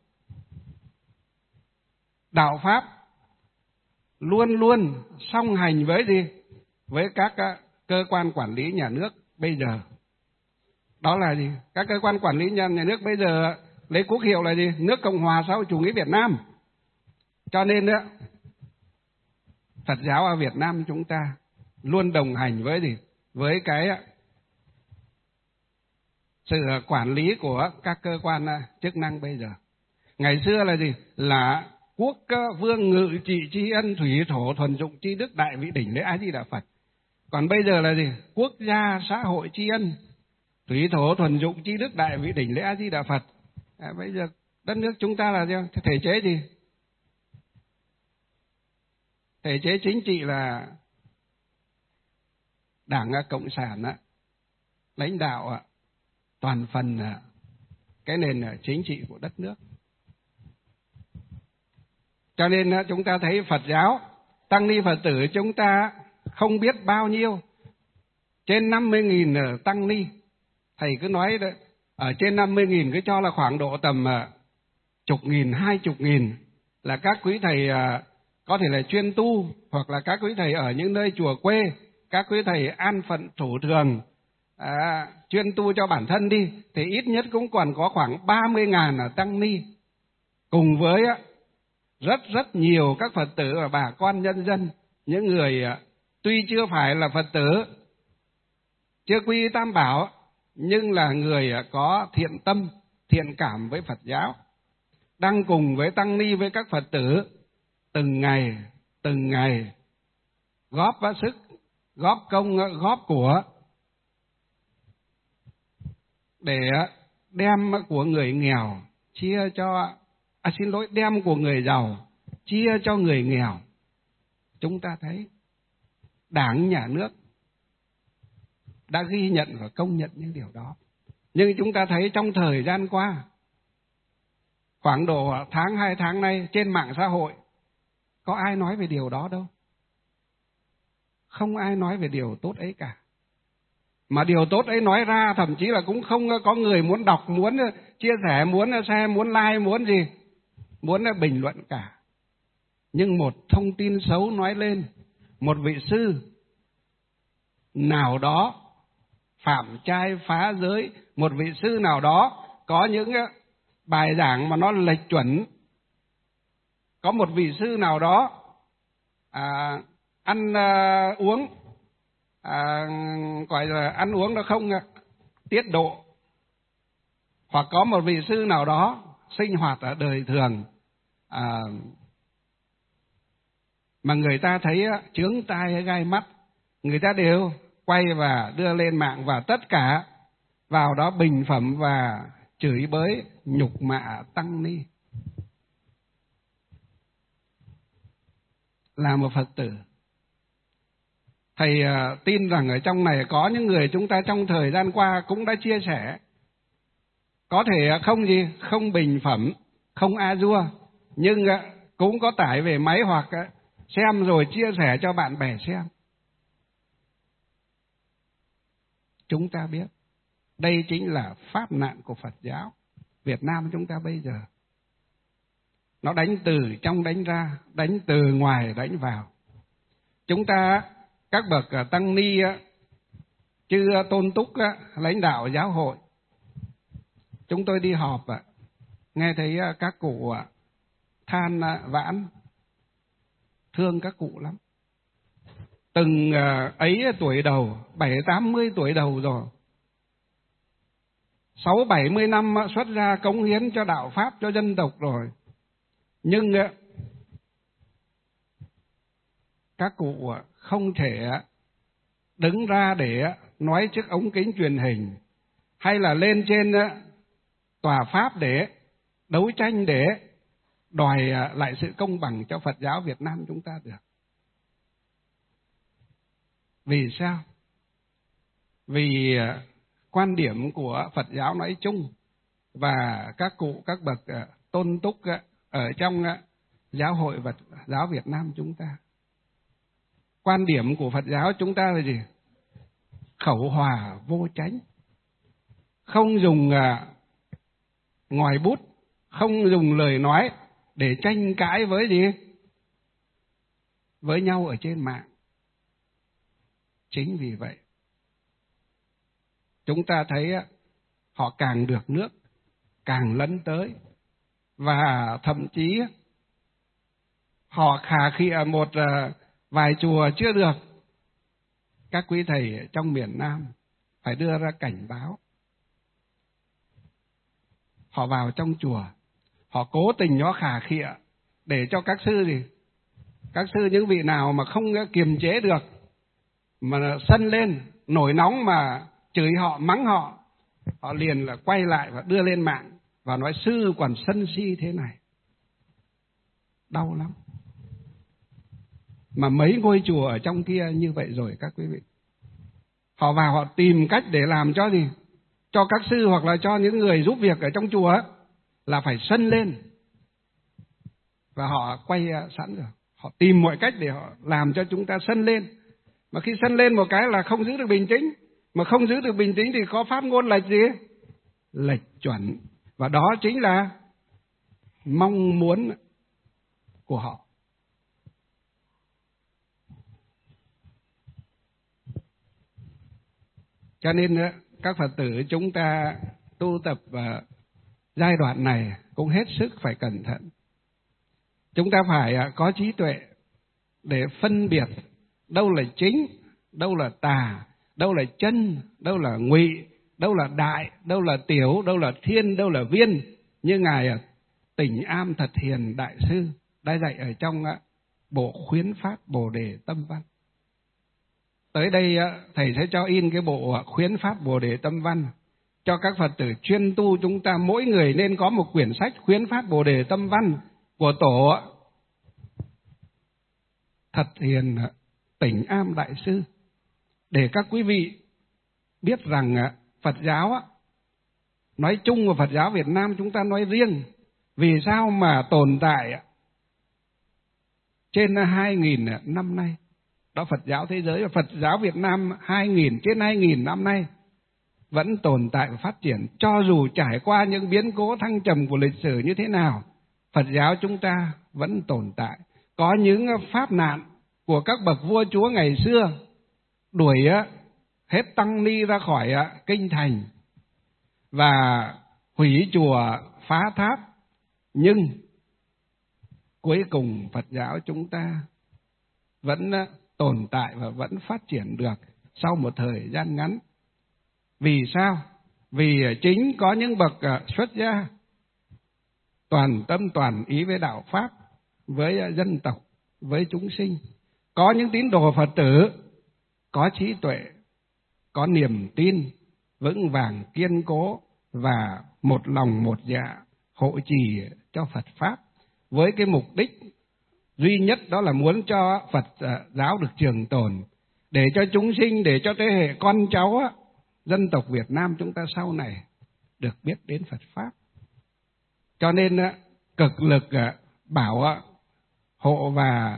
Speaker 1: Đạo Pháp luôn luôn song hành với gì? Với các cơ quan quản lý nhà nước bây giờ. Đó là gì? Các cơ quan quản lý nhà nước bây giờ lấy quốc hiệu là gì? Nước Cộng hòa xã hội chủ nghĩa Việt Nam. Cho nên đó, Phật giáo ở Việt Nam chúng ta luôn đồng hành với gì? Với cái sự quản lý của các cơ quan chức năng bây giờ. Ngày xưa là gì? Là quốc vương ngự trị tri ân, thủy thổ thuần dụng tri đức, đại vị đỉnh lễ A Di Đà Phật. Còn bây giờ là gì? Quốc gia xã hội tri ân, thủy thổ thuần dụng tri đức, đại vị đỉnh lễ A Di Đà Phật. Bây giờ đất nước chúng ta là thể chế gì? Thể chế chính trị là Đảng Cộng sản lãnh đạo toàn phần cái nền chính trị của đất nước. Cho nên chúng ta thấy Phật giáo, tăng ni Phật tử chúng ta không biết bao nhiêu, trên 50.000 tăng ni. Thầy cứ nói ở trên 50.000 cứ cho là khoảng độ tầm chục nghìn, 20.000 là các quý thầy có thể là chuyên tu, hoặc là các quý thầy ở những nơi chùa quê, các quý thầy an phận thủ thường, chuyên tu cho bản thân đi, thì ít nhất cũng còn có khoảng 30.000 tăng ni, cùng với rất nhiều các Phật tử và bà con nhân dân, những người tuy chưa phải là Phật tử, chưa quy y Tam Bảo, nhưng là người có thiện tâm, thiện cảm với Phật giáo, đang cùng với tăng ni, với các Phật tử từng ngày góp sức, góp công, góp của để đem của người nghèo chia cho, đem của người giàu chia cho người nghèo. Chúng ta thấy Đảng, Nhà nước đã ghi nhận và công nhận những điều đó. Nhưng chúng ta thấy trong thời gian qua, khoảng độ tháng 2 tháng nay, trên mạng xã hội có ai nói về điều đó đâu. Không ai nói về điều tốt ấy cả. Mà điều tốt ấy nói ra thậm chí là cũng không có người muốn đọc, muốn chia sẻ, muốn xem, muốn like, muốn gì, muốn bình luận cả. Nhưng một thông tin xấu nói lên, một vị sư nào đó phạm trai phá giới, một vị sư nào đó có những bài giảng mà nó lệch chuẩn, có một vị sư nào đó ăn uống gọi là ăn uống nó không tiết độ, hoặc có một vị sư nào đó sinh hoạt ở đời thường mà người ta thấy chướng tai gai mắt, người ta đều quay và đưa lên mạng, và tất cả vào đó bình phẩm và chửi bới, nhục mạ tăng ni. Là một Phật tử, thầy tin rằng ở trong này có những người chúng ta trong thời gian qua cũng đã chia sẻ. Có thể không bình phẩm, không a dua, nhưng cũng có tải về máy hoặc xem rồi chia sẻ cho bạn bè xem. Chúng ta biết đây chính là pháp nạn của Phật giáo Việt Nam chúng ta bây giờ. Nó đánh từ trong đánh ra, đánh từ ngoài đánh vào. Chúng ta, các bậc tăng ni, chư tôn túc, lãnh đạo giáo hội, chúng tôi đi họp, nghe thấy các cụ than vãn, thương các cụ lắm. Từng ấy tuổi đầu, 70-80 tuổi đầu rồi, 60-70 năm xuất ra cống hiến cho đạo Pháp, cho dân tộc rồi. Nhưng các cụ không thể đứng ra để nói trước ống kính truyền hình, hay là lên trên tòa Pháp để đấu tranh, để đòi lại sự công bằng cho Phật giáo Việt Nam chúng ta được. Vì sao? Vì quan điểm của Phật giáo nói chung và các cụ, các bậc tôn túc ở trong giáo hội Phật giáo Việt Nam chúng ta. Quan điểm của Phật giáo chúng ta là gì? Khẩu hòa vô chánh. Không dùng ngòi bút, không dùng lời nói để tranh cãi với gì? Với nhau ở trên mạng. Chính vì vậy, chúng ta thấy họ càng được nước, càng lấn tới. Và thậm chí họ khà khịa một vài chùa chưa được. Các quý thầy trong miền Nam phải đưa ra cảnh báo. Họ vào trong chùa, họ cố tình nó khà khịa để cho các sư gì? Các sư những vị nào mà không kiềm chế được, mà sân lên, nổi nóng mà chửi họ, mắng họ, họ liền là quay lại và đưa lên mạng và nói sư còn sân si thế này. Đau lắm. Mà mấy ngôi chùa ở trong kia như vậy rồi các quý vị. Họ vào họ tìm cách để làm cho gì? Cho các sư hoặc là cho những người giúp việc ở trong chùa là phải sân lên. Và họ quay sẵn rồi. Họ tìm mọi cách để họ làm cho chúng ta sân lên. Mà khi sân lên một cái là không giữ được bình tĩnh. Mà không giữ được bình tĩnh thì có phát ngôn lệch gì? Lệch chuẩn. Và đó chính là mong muốn của họ. Cho nên các Phật tử chúng ta tu tập giai đoạn này cũng hết sức phải cẩn thận. Chúng ta phải có trí tuệ để phân biệt đâu là chính, đâu là tà, đâu là chân, đâu là ngụy, đâu là đại, đâu là tiểu, đâu là thiên, đâu là viên. Như Ngài Tỉnh Am Thật Hiền Đại Sư đã dạy ở trong bộ Khuyến Pháp Bồ Đề Tâm Văn. Tới đây thầy sẽ cho in cái bộ Khuyến Pháp Bồ Đề Tâm Văn cho các Phật tử chuyên tu. Chúng ta mỗi người nên có một quyển sách Khuyến Pháp Bồ Đề Tâm Văn của tổ Thật Hiền Tỉnh Am Đại Sư, để các quý vị biết rằng Phật giáo nói chung và Phật giáo Việt Nam chúng ta nói riêng, vì sao mà tồn tại trên 2.000 năm nay. Đó Phật giáo thế giới và Phật giáo Việt Nam trên 2.000 năm nay vẫn tồn tại và phát triển. Cho dù trải qua những biến cố thăng trầm của lịch sử như thế nào, Phật giáo chúng ta vẫn tồn tại. Có những pháp nạn của các bậc vua chúa ngày xưa đuổi hết tăng ni ra khỏi kinh thành và hủy chùa, phá tháp, nhưng cuối cùng Phật giáo chúng ta vẫn tồn tại và vẫn phát triển được sau một thời gian ngắn. Vì sao? Vì chính có những bậc xuất gia toàn tâm toàn ý với đạo Pháp, với dân tộc, với chúng sinh. Có những tín đồ Phật tử có trí tuệ, có niềm tin vững vàng kiên cố và một lòng một dạ hộ trì cho Phật Pháp, với cái mục đích duy nhất đó là muốn cho Phật giáo được trường tồn, để cho chúng sinh, để cho thế hệ con cháu dân tộc Việt Nam chúng ta sau này được biết đến Phật Pháp. Cho nên cực lực bảo hộ và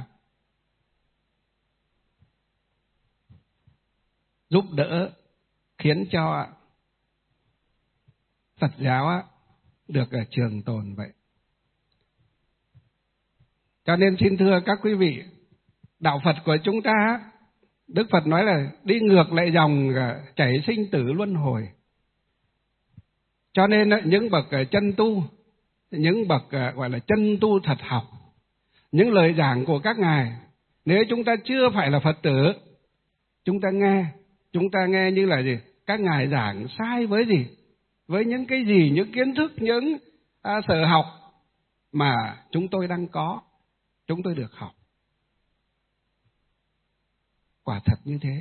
Speaker 1: giúp đỡ, khiến cho Phật giáo được trường tồn vậy. Cho nên xin thưa các quý vị, đạo Phật của chúng ta, Đức Phật nói là đi ngược lại dòng chảy sinh tử luân hồi. Cho nên những bậc chân tu, những bậc gọi là chân tu thật học, những lời giảng của các ngài, nếu chúng ta chưa phải là Phật tử, chúng ta nghe như là gì? Các ngài giảng sai với gì? Với những cái gì, những kiến thức, những sở học mà chúng tôi đang có, chúng tôi được học. Quả thật như thế.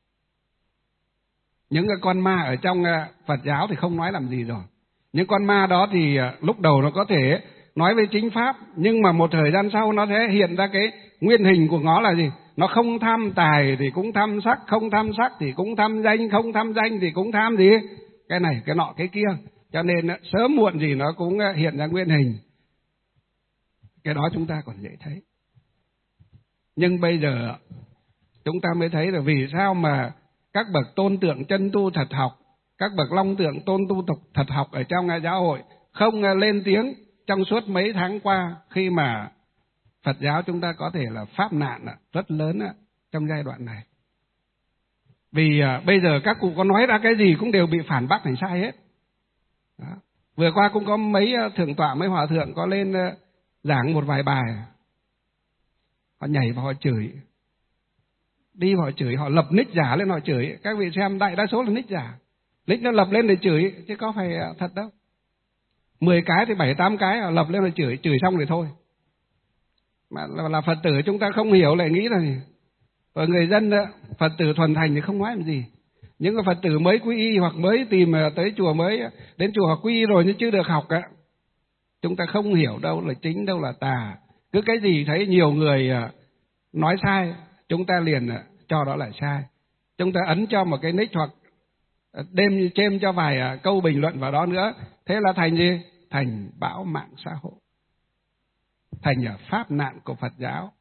Speaker 1: Những cái con ma ở trong Phật giáo thì không nói làm gì rồi. Những con ma đó thì lúc đầu nó có thể nói về chính pháp, nhưng mà một thời gian sau nó sẽ hiện ra cái nguyên hình của nó là gì? Nó không tham tài thì cũng tham sắc, không tham sắc thì cũng tham danh, không tham danh thì cũng tham gì? Cái này, cái nọ, cái kia. Cho nên sớm muộn gì nó cũng hiện ra nguyên hình. Cái đó chúng ta còn dễ thấy. Nhưng bây giờ chúng ta mới thấy là vì sao mà các bậc tôn tượng chân tu thật học, các bậc long tượng tôn tu thật học ở trong giáo hội không lên tiếng trong suốt mấy tháng qua, khi mà Phật giáo chúng ta có thể là pháp nạn rất lớn trong giai đoạn này. Vì bây giờ các cụ có nói ra cái gì cũng đều bị phản bác thành sai hết. Đó. Vừa qua cũng có mấy thượng tọa, mấy hòa thượng có lên giảng một vài bài, họ nhảy vào họ chửi, đi vào họ chửi, họ lập nick giả lên họ chửi. Các vị xem, đại đa số là nick giả, nick nó lập lên để chửi chứ có phải thật đâu. 10 cái thì 7-8 cái họ lập lên là chửi xong rồi thôi. Mà là Phật tử chúng ta không hiểu lại nghĩ là gì? Và người dân Phật tử thuần thành thì không nói làm gì. Những người Phật tử mới quy y hoặc mới tìm tới chùa, mới đến chùa hoặc quy y rồi nhưng chưa được học chúng ta không hiểu đâu là chính đâu là tà. Cứ cái gì thấy nhiều người nói sai, chúng ta liền cho đó là sai. Chúng ta ấn cho một cái nick hoặc thêm cho vài câu bình luận vào đó nữa. Thế là thành gì? Thành bão mạng xã hội, thành pháp nạn của Phật giáo.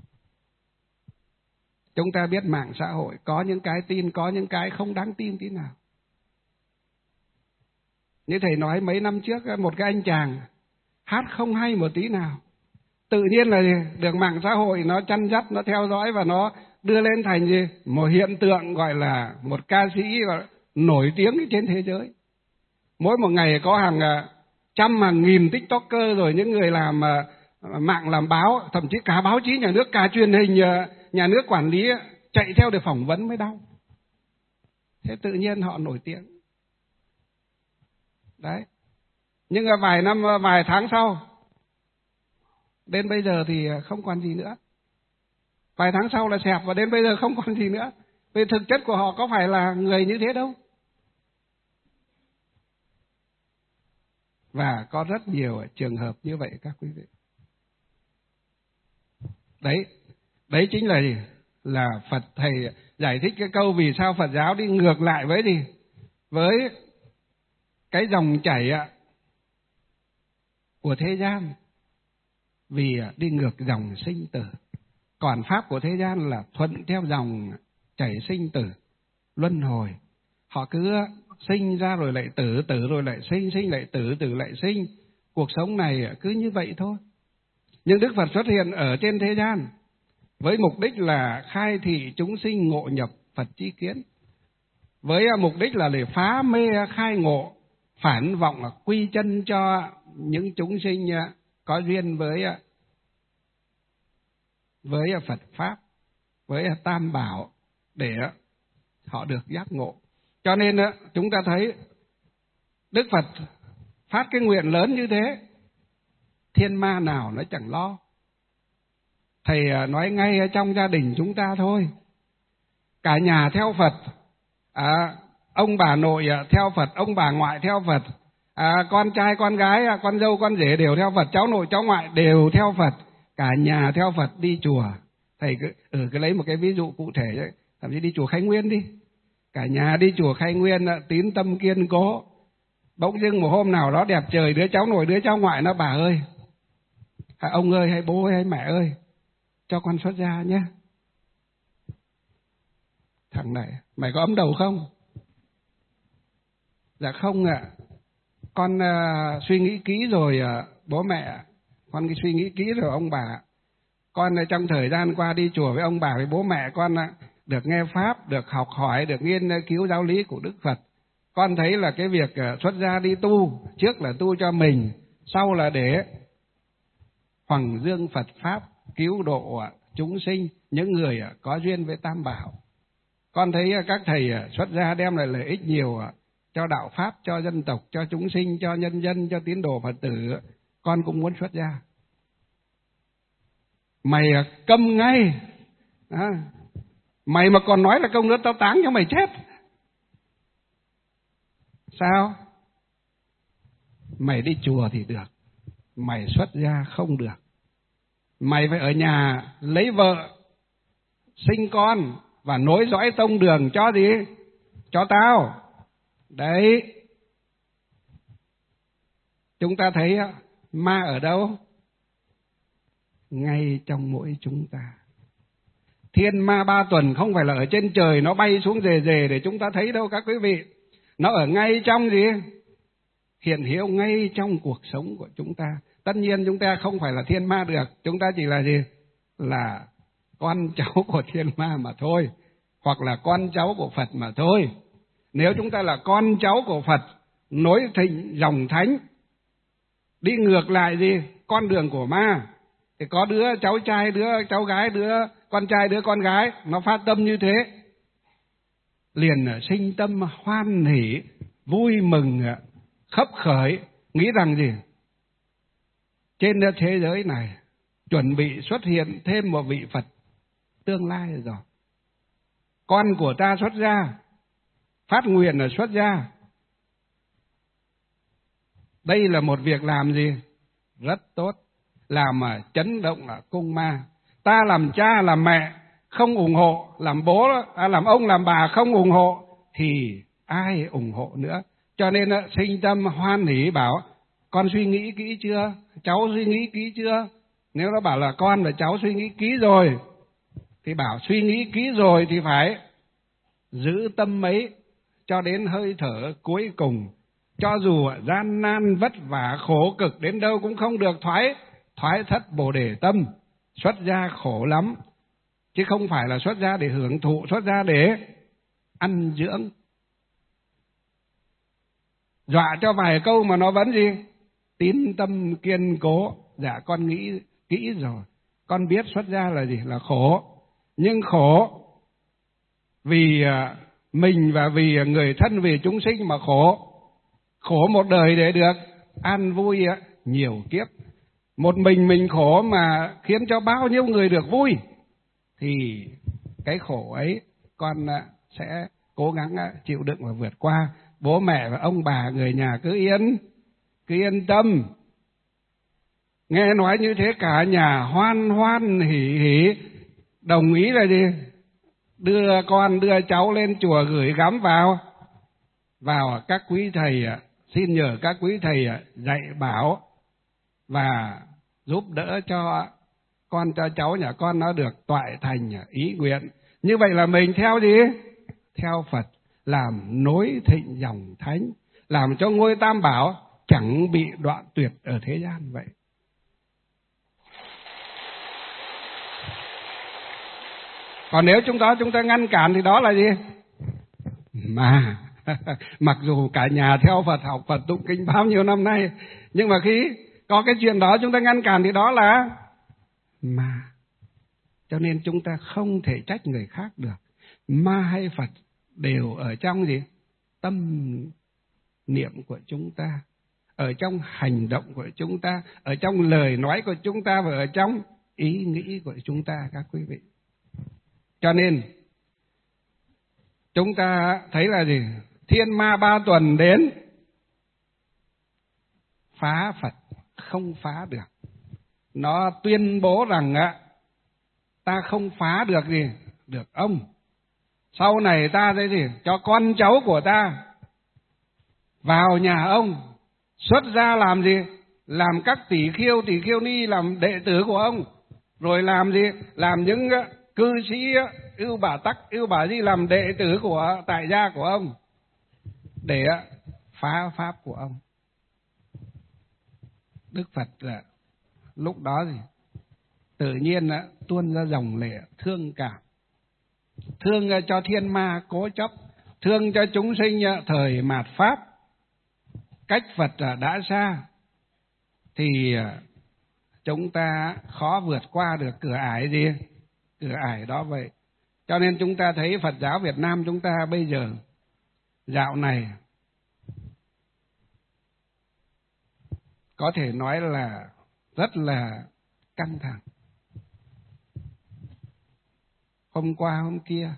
Speaker 1: Chúng ta biết mạng xã hội có những cái tin, có những cái không đáng tin tí nào. Như thầy nói mấy năm trước, một cái anh chàng hát không hay một tí nào, tự nhiên là được mạng xã hội nó chăn dắt, nó theo dõi và nó đưa lên thành gì? Một hiện tượng gọi là một ca sĩ gọi là nổi tiếng trên thế giới. Mỗi một ngày có hàng trăm hàng nghìn TikToker, rồi những người làm mạng, làm báo, thậm chí cả báo chí nhà nước, cả truyền hình nhà nước quản lý chạy theo để phỏng vấn mới đau. Thế tự nhiên họ nổi tiếng. Đấy. Nhưng mà vài tháng sau, đến bây giờ thì không còn gì nữa. Vài tháng sau là xẹp và đến bây giờ không còn gì nữa. Vì thực chất của họ có phải là người như thế đâu. Và có rất nhiều trường hợp như vậy các quý vị. Đấy chính là gì? Là Phật thầy giải thích cái câu vì sao Phật giáo đi ngược lại với gì? Với cái dòng chảy của thế gian. Vì đi ngược dòng sinh tử. Còn pháp của thế gian là thuận theo dòng chảy sinh tử, luân hồi. Họ cứ sinh ra rồi lại tử, tử rồi lại sinh, sinh lại tử, tử lại sinh. Cuộc sống này cứ như vậy thôi. Nhưng Đức Phật xuất hiện ở trên thế gian với mục đích là khai thị chúng sinh ngộ nhập Phật chi kiến, với mục đích là để phá mê khai ngộ, phản vọng quy chân cho những chúng sinh có duyên với Phật Pháp, với Tam Bảo, để họ được giác ngộ. Cho nên chúng ta thấy Đức Phật phát cái nguyện lớn như thế, thiên ma nào nó chẳng lo. Thầy nói ngay ở trong gia đình chúng ta thôi, cả nhà theo Phật, ông bà nội theo Phật, ông bà ngoại theo Phật, con trai, con gái, con dâu, con rể đều theo Phật, cháu nội, cháu ngoại đều theo Phật, cả nhà theo Phật đi chùa. Thầy cứ lấy một cái ví dụ cụ thể đấy, thậm chí đi chùa Khai Nguyên đi. Cả nhà đi chùa Khai Nguyên, tín tâm kiên cố. Bỗng dưng một hôm nào đó đẹp trời, đứa cháu nội, đứa cháu ngoại nó: bà ơi, ông ơi, hay bố ơi, hay mẹ ơi, cho con xuất gia nhé. Thằng này, mày có ấm đầu không? Dạ không ạ. Con suy nghĩ kỹ rồi bố mẹ. Con suy nghĩ kỹ rồi ông bà. Con trong thời gian qua đi chùa với ông bà với bố mẹ con được nghe Pháp, được học hỏi, được nghiên cứu giáo lý của Đức Phật. Con thấy là cái việc xuất gia đi tu, trước là tu cho mình, sau là để hoằng dương Phật Pháp, cứu độ chúng sinh, những người có duyên với Tam Bảo. Con thấy các thầy xuất gia đem lại lợi ích nhiều cho đạo Pháp, cho dân tộc, cho chúng sinh, cho nhân dân, cho tín đồ Phật tử. Con cũng muốn xuất gia. Mày câm ngay. Mày mà còn nói là công nữa tao táng cho mày chết. Sao? Mày đi chùa thì được, mày xuất gia không được. Mày phải ở nhà lấy vợ, sinh con và nối dõi tông đường cho gì? Cho tao. Đấy. Chúng ta thấy ma ở đâu? Ngay trong mỗi chúng ta. Thiên ma ba tuần không phải là ở trên trời nó bay xuống rề rề để chúng ta thấy đâu các quý vị. Nó ở ngay trong gì? Hiện hữu ngay trong cuộc sống của chúng ta. Tất nhiên chúng ta không phải là thiên ma được. Chúng ta chỉ là gì? Là con cháu của thiên ma mà thôi. Hoặc là con cháu của Phật mà thôi. Nếu chúng ta là con cháu của Phật, nối thịnh dòng thánh, đi ngược lại gì? Con đường của ma, thì có đứa cháu trai, đứa cháu gái, đứa con trai, đứa con gái, nó phát tâm như thế, liền sinh tâm hoan hỷ, vui mừng, khấp khởi, nghĩ rằng gì? Trên thế giới này chuẩn bị xuất hiện thêm một vị Phật tương lai rồi. Con của ta xuất gia, phát nguyện là xuất gia. Đây là một việc làm gì? Rất tốt. Làm chấn động cung ma. Ta làm cha làm mẹ không ủng hộ, làm bố, làm ông làm bà không ủng hộ, thì ai ủng hộ nữa? Cho nên sinh tâm hoan hỷ, bảo con suy nghĩ kỹ chưa? Cháu suy nghĩ kỹ chưa? Nếu nó bảo là con và cháu suy nghĩ kỹ rồi, thì bảo suy nghĩ kỹ rồi thì phải giữ tâm ấy cho đến hơi thở cuối cùng. Cho dù gian nan vất vả khổ cực đến đâu cũng không được thoái thất Bồ Đề tâm. Xuất gia khổ lắm, chứ không phải là xuất gia để hưởng thụ, xuất gia để ăn dưỡng. Dọa cho vài câu mà nó vẫn gì? Tín tâm kiên cố. Dạ con nghĩ kỹ rồi, con biết xuất gia là gì? Là khổ. Nhưng khổ vì mình và vì người thân, vì chúng sinh mà khổ. Khổ một đời để được an vui nhiều kiếp. Một mình khổ mà khiến cho bao nhiêu người được vui, thì cái khổ ấy con sẽ cố gắng chịu đựng và vượt qua. Bố mẹ và ông bà, người nhà cứ yên tâm. Nghe nói như thế cả nhà hoan hoan hỉ hỉ, đồng ý là gì? Đưa con đưa cháu lên chùa gửi gắm vào các quý thầy, xin nhờ các quý thầy dạy bảo và giúp đỡ cho con, cho cháu nhà con nó được toại thành ý nguyện. Như vậy là mình theo gì? Theo Phật, làm nối thịnh dòng thánh, làm cho ngôi Tam Bảo chẳng bị đoạn tuyệt ở thế gian vậy. Còn nếu chúng ta ngăn cản thì đó là gì? Mà mặc dù cả nhà theo Phật, học Phật, tụng kinh bao nhiêu năm nay, nhưng mà khi có cái chuyện đó chúng ta ngăn cản thì đó là ma. Cho nên chúng ta không thể trách người khác được. Ma hay Phật đều ở trong gì? Tâm niệm của chúng ta, ở trong hành động của chúng ta, ở trong lời nói của chúng ta và ở trong ý nghĩ của chúng ta các quý vị. Cho nên chúng ta thấy là gì? Thiên ma ba tuần đến, phá Phật không phá được. Nó tuyên bố rằng ta không phá được gì, được ông. Sau này ta đây gì, cho con cháu của ta vào nhà ông, xuất gia làm gì? Làm các tỷ khiêu ni, làm đệ tử của ông. Rồi làm gì? Làm những cư sĩ ưu bà tắc, ưu bà di, làm đệ tử của tại gia của ông, để phá pháp của ông. Đức Phật lúc đó thì tự nhiên tuôn ra dòng lệ thương cảm, thương cho thiên ma cố chấp, thương cho chúng sinh thời mạt pháp. Cách Phật đã xa thì chúng ta khó vượt qua được cửa ải gì? Cửa ải đó vậy. Cho nên chúng ta thấy Phật giáo Việt Nam chúng ta bây giờ dạo này có thể nói là rất là căng thẳng. Hôm qua hôm kia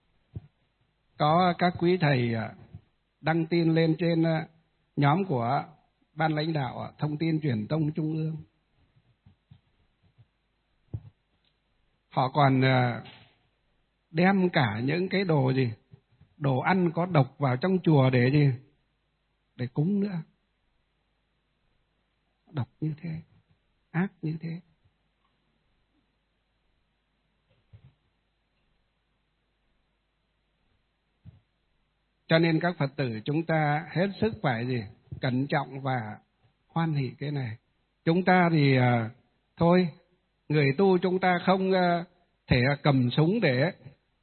Speaker 1: có các quý thầy đăng tin lên trên nhóm của Ban lãnh đạo Thông tin Truyền thông Trung ương. Họ còn đem cả những cái đồ gì, đồ ăn có độc vào trong chùa để gì? Để cúng nữa. Độc như thế, ác như thế. Cho nên các Phật tử chúng ta hết sức phải gì? Cẩn trọng và hoan hỷ cái này. Chúng ta thì thôi, người tu chúng ta không thể cầm súng để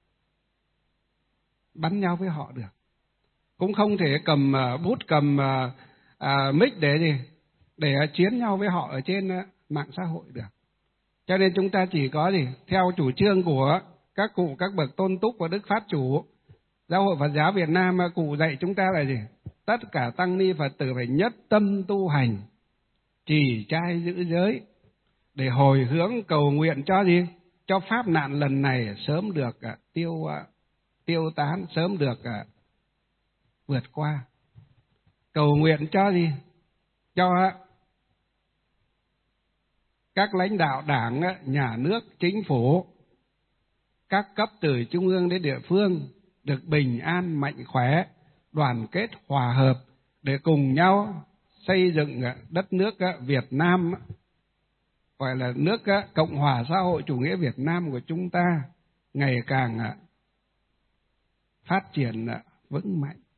Speaker 1: bắn nhau với họ được. Cũng không thể cầm bút, cầm mic để gì? Để chiến nhau với họ ở trên mạng xã hội được. Cho nên chúng ta chỉ có gì? Theo chủ trương của các cụ, các bậc tôn túc và Đức Pháp Chủ Giáo hội Phật giáo Việt Nam, cụ dạy chúng ta là gì? Tất cả tăng ni Phật tử phải nhất tâm tu hành, trì trai giữ giới, để hồi hướng cầu nguyện cho gì? Cho pháp nạn lần này sớm được tiêu tán, sớm được vượt qua. Cầu nguyện cho gì? Cho các lãnh đạo đảng, nhà nước, chính phủ, các cấp từ trung ương đến địa phương được bình an, mạnh khỏe, đoàn kết, hòa hợp để cùng nhau xây dựng đất nước Việt Nam, gọi là nước Cộng hòa xã hội chủ nghĩa Việt Nam của chúng ta ngày càng phát triển vững mạnh.